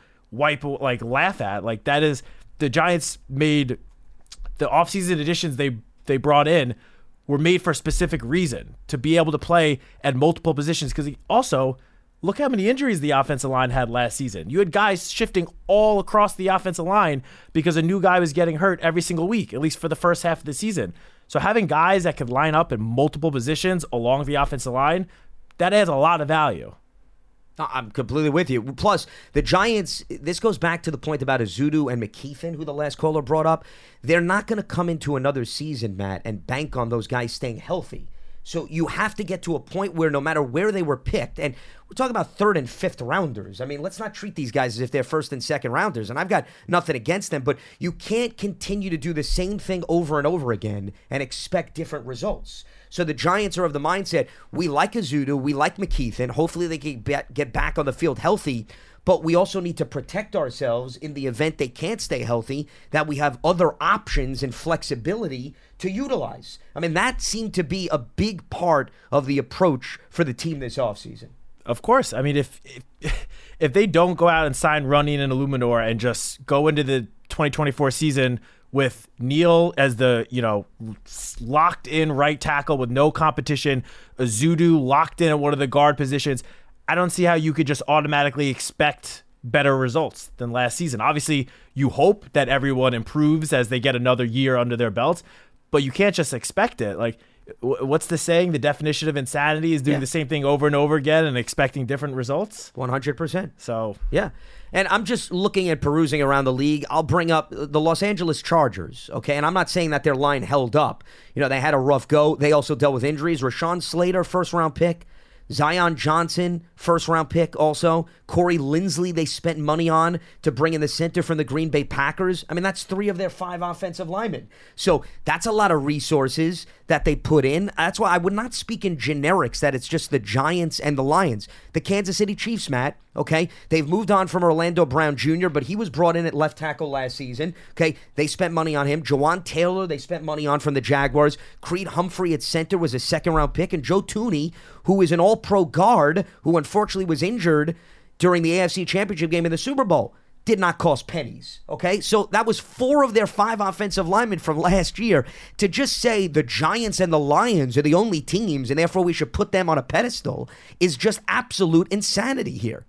laugh at. Like, that is, the Giants made the offseason additions they brought in were made for a specific reason, to be able to play at multiple positions. Because also, look how many injuries the offensive line had last season. You had guys shifting all across the offensive line because a new guy was getting hurt every single week, at least for the first half of the season. So having guys that could line up in multiple positions along the offensive line, that adds a lot of value. I'm completely with you. Plus, the Giants, this goes back to the point about Ezeudu and McKeithen, who the last caller brought up. They're not going to come into another season, Matt, and bank on those guys staying healthy. So you have to get to a point where no matter where they were picked, and we're talking about 3rd and 5th rounders. I mean, let's not treat these guys as if they're 1st and 2nd rounders, and I've got nothing against them, but you can't continue to do the same thing over and over again and expect different results. So the Giants are of the mindset, we like Ezeudu, we like McKeithen, hopefully they can get back on the field healthy, but we also need to protect ourselves in the event they can't stay healthy, that we have other options and flexibility to utilize. I mean, that seemed to be a big part of the approach for the team this offseason. Of course. I mean, if they don't go out and sign Runyan and Illuminor and just go into the 2024 season with Neal as the, locked in right tackle with no competition, Ezeudu locked in at one of the guard positions, I don't see how you could just automatically expect better results than last season. Obviously, you hope that everyone improves as they get another year under their belts, but you can't just expect it. Like, what's the saying? The definition of insanity is doing the same thing over and over again and expecting different results. 100%. So, yeah. And I'm just looking at perusing around the league. I'll bring up the Los Angeles Chargers, okay? And I'm not saying that their line held up. They had a rough go. They also dealt with injuries. Rashawn Slater, 1st-round pick. Zion Johnson, 1st-round pick also. Corey Linsley, they spent money on to bring in the center from the Green Bay Packers. I mean, that's 3 of their 5 offensive linemen. So that's a lot of resources that they put in. That's why I would not speak in generics that it's just the Giants and the Lions. The Kansas City Chiefs, Matt, okay? They've moved on from Orlando Brown Jr., but he was brought in at left tackle last season, okay? They spent money on him. Jawan Taylor, they spent money on from the Jaguars. Creed Humphrey at center was a 2nd-round pick. And Joe Thuney, who is an all-pro guard, who unfortunately was injured during the AFC Championship game in the Super Bowl, did not cost pennies, okay? So that was 4 of their 5 offensive linemen from last year. To just say the Giants and the Lions are the only teams and therefore we should put them on a pedestal is just absolute insanity here.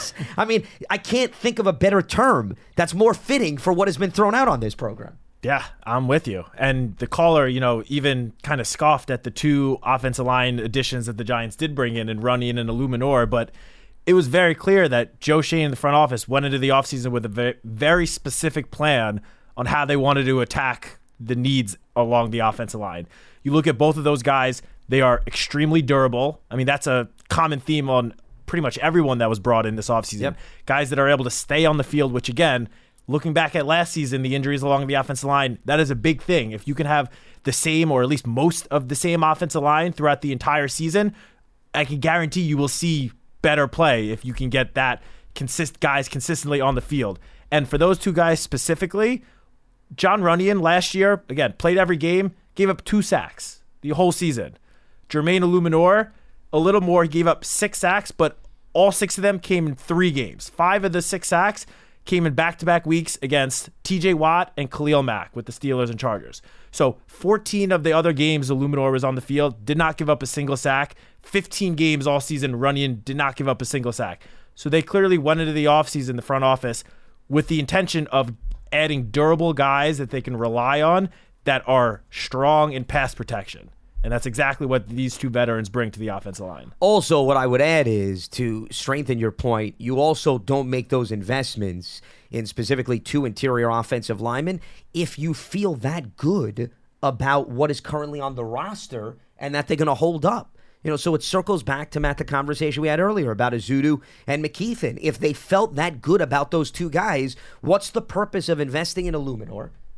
I can't think of a better term that's more fitting for what has been thrown out on this program. Yeah, I'm with you. And the caller, even kind of scoffed at the 2 offensive line additions that the Giants did bring in Runyan and Illuminor, but it was very clear that Joe Schoen in the front office went into the offseason with a very specific plan on how they wanted to attack the needs along the offensive line. You look at both of those guys, they are extremely durable. I mean, that's a common theme on pretty much everyone that was brought in this offseason. Yep. Guys that are able to stay on the field, which again, looking back at last season, the injuries along the offensive line, that is a big thing. If you can have the same or at least most of the same offensive line throughout the entire season, I can guarantee you will see better play if you can get that guys consistently on the field. And for those 2 guys specifically, John Runyan last year, again, played every game, gave up 2 sacks the whole season. Jermaine Illuminor, a little more, he gave up 6 sacks, but all 6 of them came in 3 games. 5 of the 6 sacks came in back-to-back weeks against TJ Watt and Khalil Mack with the Steelers and Chargers. So 14 of the other games Illuminor was on the field, did not give up a single sack. 15 games all season, Runyan did not give up a single sack. So they clearly went into the offseason, the front office, with the intention of adding durable guys that they can rely on that are strong in pass protection. And that's exactly what these 2 veterans bring to the offensive line. Also, what I would add is, to strengthen your point, you also don't make those investments in specifically 2 interior offensive linemen if you feel that good about what is currently on the roster and that they're going to hold up. So it circles back to, Matt, the conversation we had earlier about Ezeudu and McKeithen. If they felt that good about those 2 guys, what's the purpose of investing in Illuminor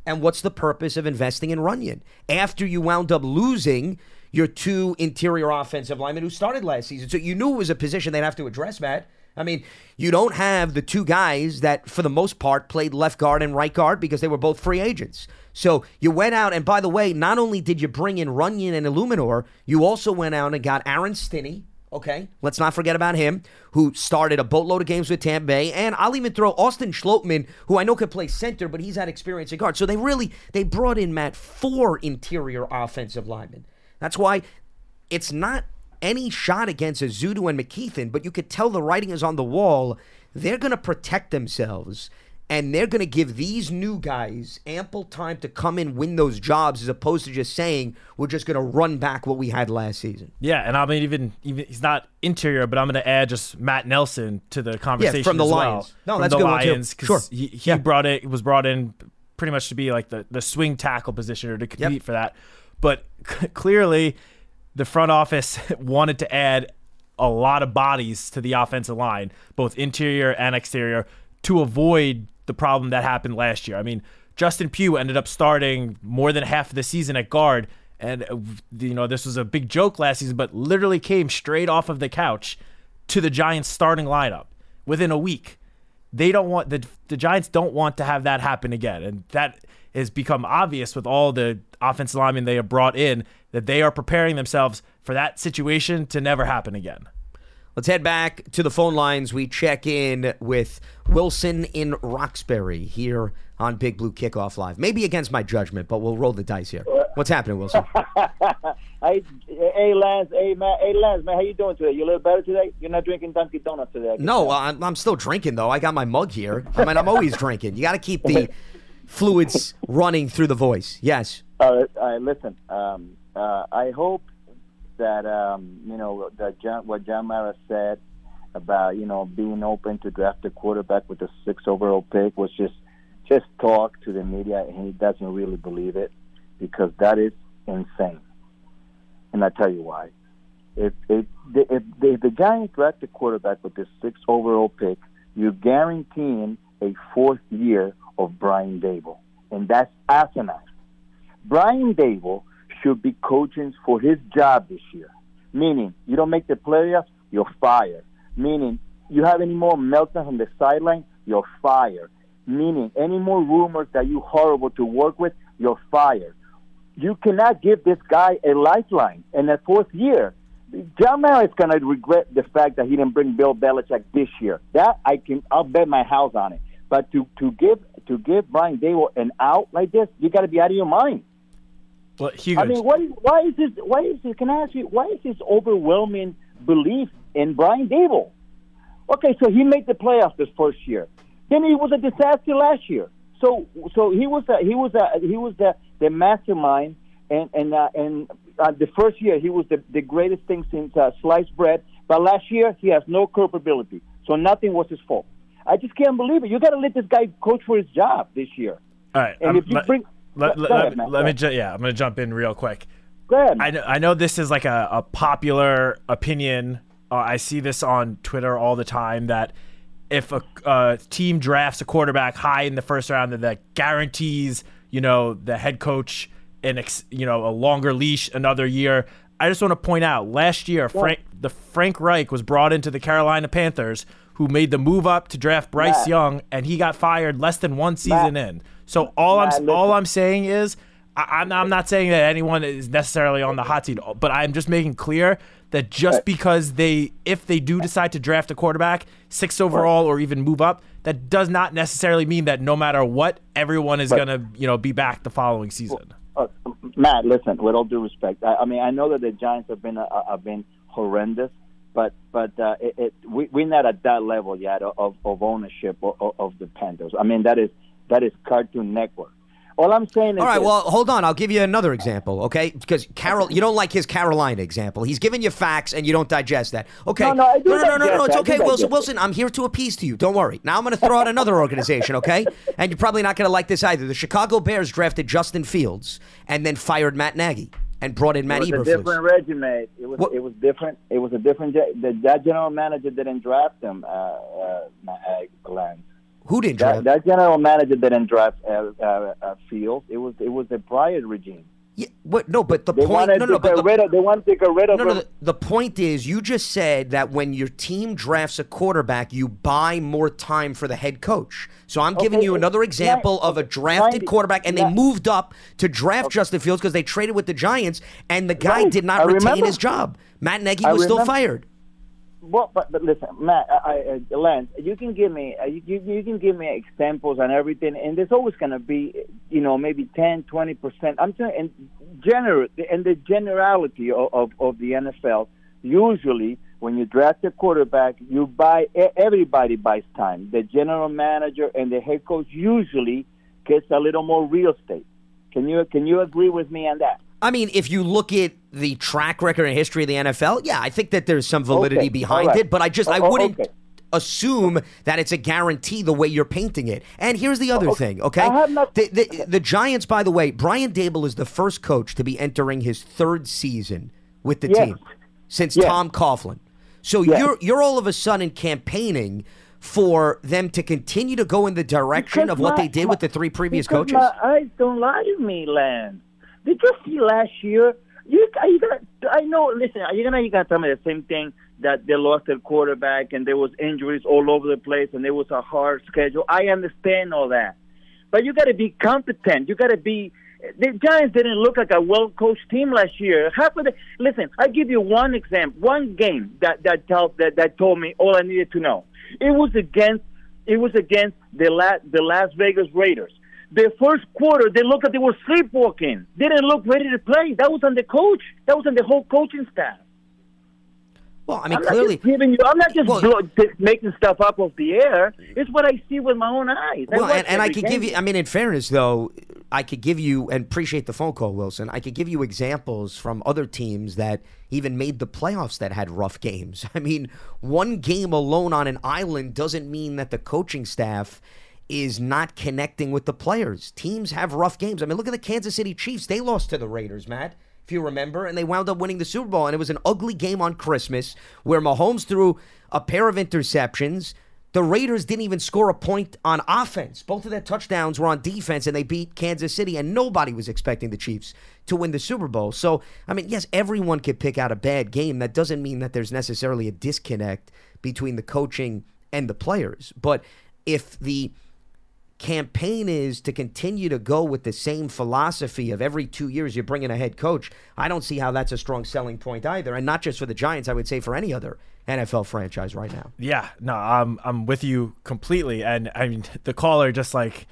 And what's the purpose of investing in Runyon? After you wound up losing your 2 interior offensive linemen who started last season. So you knew it was a position they'd have to address, Matt. I mean, you don't have the 2 guys that, for the most part, played left guard and right guard because they were both free agents. So you went out, and by the way, not only did you bring in Runyon and Illuminor, you also went out and got Aaron Stinney. Okay, let's not forget about him, who started a boatload of games with Tampa Bay. And I'll even throw Austin Schlotman, who I know could play center, but he's had experience at guard. So they brought in, Matt, 4 interior offensive linemen. That's why it's not any shot against Ezeudu and McKeithen, but you could tell the writing is on the wall. They're going to protect themselves, and they're going to give these new guys ample time to come in, win those jobs, as opposed to just saying we're just going to run back what we had last season. Yeah, and I mean, even he's not interior, but I'm going to add just Matt Nelson to the conversation from the as Lions. Well. No, that's the good Lions, one too. Sure. He was brought in pretty much to be like the swing tackle position or to compete for that. But clearly, the front office wanted to add a lot of bodies to the offensive line, both interior and exterior, to avoid the problem that happened last year. I mean, Justin Pugh ended up starting more than half of the season at guard, and this was a big joke last season, but literally came straight off of the couch to the Giants starting lineup within a week. They don't want the Giants don't want to have that happen again, and that has become obvious with all the offensive linemen they have brought in, that they are preparing themselves for that situation to never happen again. Let's head back to the phone lines. We check in with Wilson in Roxbury here on Big Blue Kickoff Live. Maybe against my judgment, but we'll roll the dice here. What's happening, Wilson? Hey, Lance. Hey, Lance, man, how you doing today? You a little better today? You're not drinking Dunkin' Donuts today? No, I'm still drinking, though. I got my mug here. I mean, I'm always drinking. You got to keep the fluids running through the voice. Yes. Listen, I hope that what John Mara said about being open to draft a quarterback with the 6th overall pick was just talk to the media, and he doesn't really believe it, because that is insane. And I tell you why. If the Giants draft a quarterback with the 6th overall pick, you're guaranteeing a 4th year of Brian Daboll, and that's asinine. Brian Daboll should be coaching for his job this year, meaning you don't make the playoffs, you're fired. Meaning you have any more meltdowns on the sideline, you're fired. Meaning any more rumors that you're horrible to work with, you're fired. You cannot give this guy a lifeline in the 4th year. John Mara is going to regret the fact that he didn't bring Bill Belichick this year. That I'll bet my house on it. But to give Brian Daboll an out like this, you got to be out of your mind. Well, Hugo, I mean, why is this? Can I ask you, why is this overwhelming belief in Brian Daboll? Okay, so he made the playoffs this first year. Then he was a disaster last year. So he was the mastermind, and the first year he was the greatest thing since sliced bread. But last year he has no culpability, so nothing was his fault. I just can't believe it. You got to let this guy coach for his job this year. All right, and if you bring. I'm going to jump in real quick. Go ahead. I know this is like a popular opinion. I see this on Twitter all the time, that if a team drafts a quarterback high in the first round, that guarantees the head coach a longer leash another year. I just want to point out, last year Frank Reich was brought into the Carolina Panthers, who made the move up to draft Bryce Young, and he got fired less than one season in. So all I'm saying is, I'm not saying that anyone is necessarily on the hot seat, but I'm just making clear that just because if they do decide to draft a quarterback 6th overall or even move up, that does not necessarily mean that no matter what, everyone is going to be back the following season. Matt, listen, with all due respect, I mean, I know that the Giants have been horrendous, but we're not at that level yet of ownership of the Panthers. I mean, that is Cartoon Network. All I'm saying is... All right, well, hold on. I'll give you another example, okay? Because you don't like his Carolina example. He's giving you facts, and you don't digest that. Okay. No, I do No, it's okay, Wilson, I'm here to appease to you. Don't worry. Now I'm going to throw out another organization, okay? And you're probably not going to like this either. The Chicago Bears drafted Justin Fields and then fired Matt Nagy and brought in Matt Eberflus. It was a different regimen. It was different. It was a different... That general manager didn't draft him, Lance. Who didn't draft? That general manager didn't draft Fields. It was the prior regime. Yeah, but the point. They wanted to get rid of him. The point is, you just said that when your team drafts a quarterback, you buy more time for the head coach. So I'm giving you another example of a drafted quarterback, and they moved up to draft Justin Fields because they traded with the Giants, and the guy did not retain his job. Matt Nagy was still fired. Well, but listen, Matt, Lance, you can give me you can give me examples and everything, and there's always going to be, maybe 10, 20%. I'm saying in the generality of the NFL, usually when you draft a quarterback, everybody buys time. The general manager and the head coach usually gets a little more real estate. Can you agree with me on that? I mean, if you look at the track record and history of the NFL, yeah, I think that there's some validity behind it, but I wouldn't assume that it's a guarantee the way you're painting it. And here's the other thing, okay? The Giants, by the way, Brian Daboll is the first coach to be entering his third season with the team since Tom Coughlin. So you're all of a sudden campaigning for them to continue to go in the direction of what they did with the three previous coaches? My eyes don't lie to me, Lance. Did you see last year? I know. Listen, you're gonna tell me the same thing, that they lost their quarterback and there was injuries all over the place and there was a hard schedule. I understand all that, but you got to be competent. You got to be. The Giants didn't look like a well-coached team last year. Listen, I give you one example, one game that told me all I needed to know. It was against the Las Vegas Raiders. The first quarter, they looked like they were sleepwalking. They didn't look ready to play. That was on the coach. That was on the whole coaching staff. Well, I mean, clearly, I'm not just making stuff up off the air. It's what I see with my own eyes. Well, and I could give you. I mean, in fairness, though, I could give you, and appreciate the phone call, Wilson. I could give you examples from other teams that even made the playoffs that had rough games. I mean, one game alone on an island doesn't mean that the coaching staff is not connecting with the players. Teams have rough games. I mean, look at the Kansas City Chiefs. They lost to the Raiders, Matt, if you remember, and they wound up winning the Super Bowl. And it was an ugly game on Christmas where Mahomes threw a pair of interceptions. The Raiders didn't even score a point on offense. Both of their touchdowns were on defense, and they beat Kansas City, and nobody was expecting the Chiefs to win the Super Bowl. So, I mean, yes, everyone could pick out a bad game. That doesn't mean that there's necessarily a disconnect between the coaching and the players. But if the campaign is to continue to go with the same philosophy of every 2 years you're bringing a head coach, I don't see how that's a strong selling point either. And not just for the Giants, I would say for any other NFL franchise right now. Yeah, no, I'm with you completely. And I mean, the caller just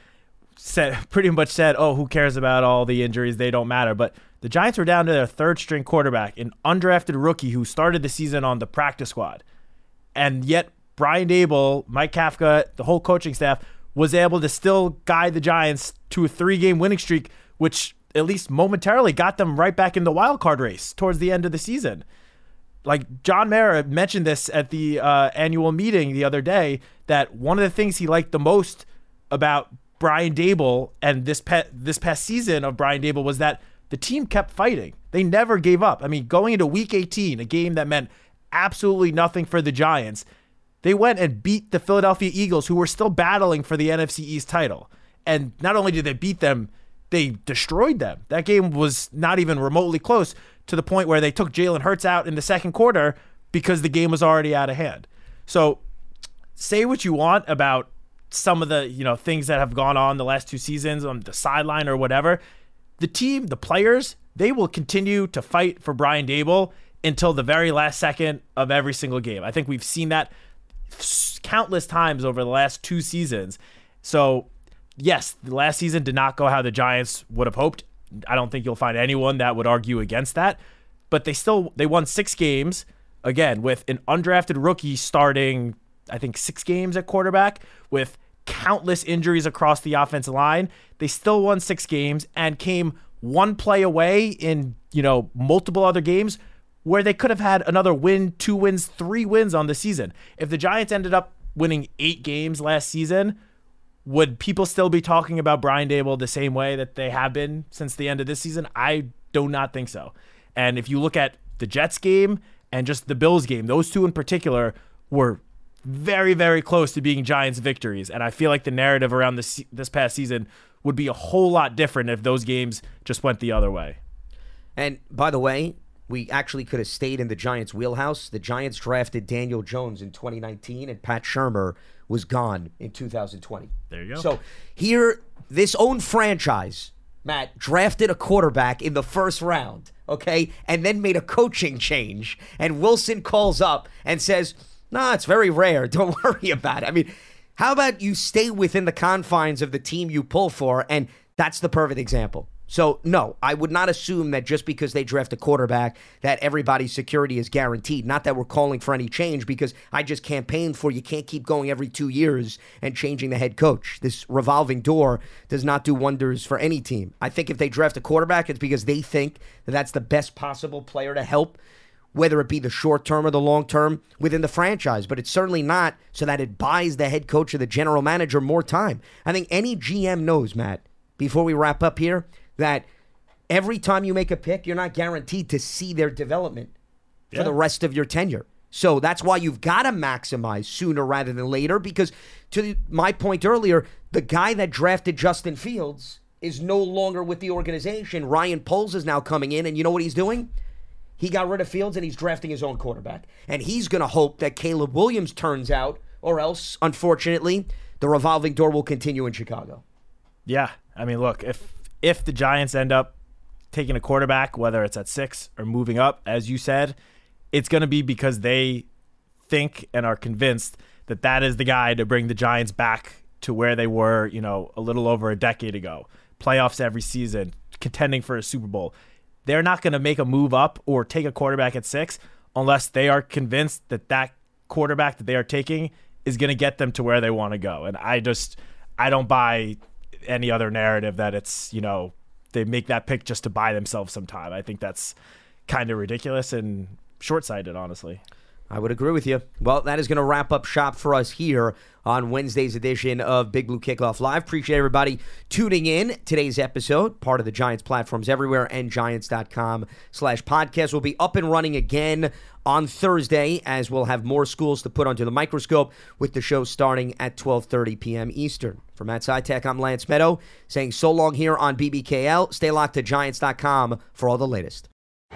pretty much said, oh, who cares about all the injuries? They don't matter. But the Giants were down to their third string quarterback, an undrafted rookie who started the season on the practice squad. And yet Brian Daboll, Mike Kafka, the whole coaching staff was able to still guide the Giants to a 3-game winning streak, which at least momentarily got them right back in the wild card race towards the end of the season. Like John Mara mentioned this at the annual meeting the other day, that one of the things he liked the most about Brian Daboll and this past season of Brian Daboll was that the team kept fighting. They never gave up. I mean, going into Week 18, a game that meant absolutely nothing for the Giants, they went and beat the Philadelphia Eagles, who were still battling for the NFC East title. And not only did they beat them, they destroyed them. That game was not even remotely close, to the point where they took Jalen Hurts out in the second quarter because the game was already out of hand. So say what you want about some of the things that have gone on the last 2 seasons on the sideline or whatever. The team, the players, they will continue to fight for Brian Daboll until the very last second of every single game. I think we've seen that countless times over the last 2 seasons. So yes, the last season did not go how the Giants would have hoped. I don't think you'll find anyone that would argue against that, but they won 6 games, again, with an undrafted rookie starting, I think, 6 games at quarterback, with countless injuries across the offensive line. They still won 6 games and came 1 play away in, multiple other games where they could have had another win, 2 wins, 3 wins on the season. If the Giants ended up winning 8 games last season, would people still be talking about Brian Daboll the same way that they have been since the end of this season? I do not think so. And if you look at the Jets game and just the Bills game, those 2 in particular were very, very close to being Giants victories. And I feel like the narrative around this past season would be a whole lot different if those games just went the other way. And by the way, we actually could have stayed in the Giants' wheelhouse. The Giants drafted Daniel Jones in 2019, and Pat Shurmur was gone in 2020. There you go. So here, this own franchise, Matt, drafted a quarterback in the first round, okay, and then made a coaching change. And Wilson calls up and says, "No, it's very rare. Don't worry about it." I mean, how about you stay within the confines of the team you pull for? And that's the perfect example. So, no, I would not assume that just because they draft a quarterback that everybody's security is guaranteed. Not that we're calling for any change, because I just campaigned for you can't keep going every 2 years and changing the head coach. This revolving door does not do wonders for any team. I think if they draft a quarterback, it's because they think that that's the best possible player to help, whether it be the short term or the long term within the franchise. But it's certainly not so that it buys the head coach or the general manager more time. I think any GM knows, Matt, before we wrap up here, that every time you make a pick, you're not guaranteed to see their development for the rest of your tenure. So that's why you've got to maximize sooner rather than later, because to my point earlier, the guy that drafted Justin Fields is no longer with the organization. Ryan Poles is now coming in, and you know what he's doing? He got rid of Fields, and he's drafting his own quarterback. And he's going to hope that Caleb Williams turns out, or else, unfortunately, the revolving door will continue in Chicago. Yeah, I mean, look, if the Giants end up taking a quarterback, whether it's at 6 or moving up, as you said, it's going to be because they think and are convinced that that is the guy to bring the Giants back to where they were, a little over a decade ago. Playoffs every season, contending for a Super Bowl. They're not going to make a move up or take a quarterback at 6 unless they are convinced that that quarterback that they are taking is going to get them to where they want to go. And I don't buy any other narrative that it's, they make that pick just to buy themselves some time. I think that's kind of ridiculous and short-sighted, honestly. I would agree with you. Well, that is going to wrap up shop for us here on Wednesday's edition of Big Blue Kickoff Live. Appreciate everybody tuning in. Today's episode, part of the Giants platforms everywhere, and Giants.com/podcast. Will be up and running again on Thursday, as we'll have more schools to put under the microscope, with the show starting at 12:30 p.m. Eastern. For Matt Sytek, I'm Lance Meadow, saying so long here on BBKL. Stay locked to Giants.com for all the latest.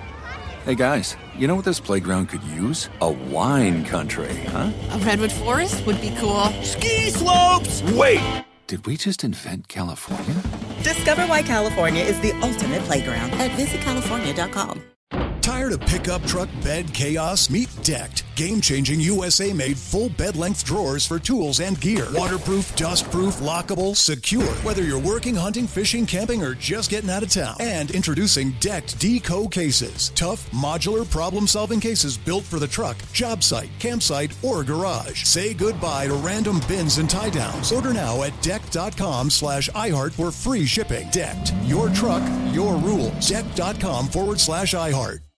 Hey guys, you know what this playground could use? A wine country, huh? A redwood forest would be cool. Ski slopes! Wait! Did we just invent California? Discover why California is the ultimate playground at visitcalifornia.com. Tired of pickup truck bed chaos? Meet Decked. Game-changing USA-made full bed-length drawers for tools and gear. Waterproof, dust-proof, lockable, secure. Whether you're working, hunting, fishing, camping, or just getting out of town. And introducing Decked Deco cases. Tough, modular, problem-solving cases built for the truck, job site, campsite, or garage. Say goodbye to random bins and tie-downs. Order now at Decked.com/iHeart for free shipping. Decked. Your truck, your rules. Decked.com/iHeart.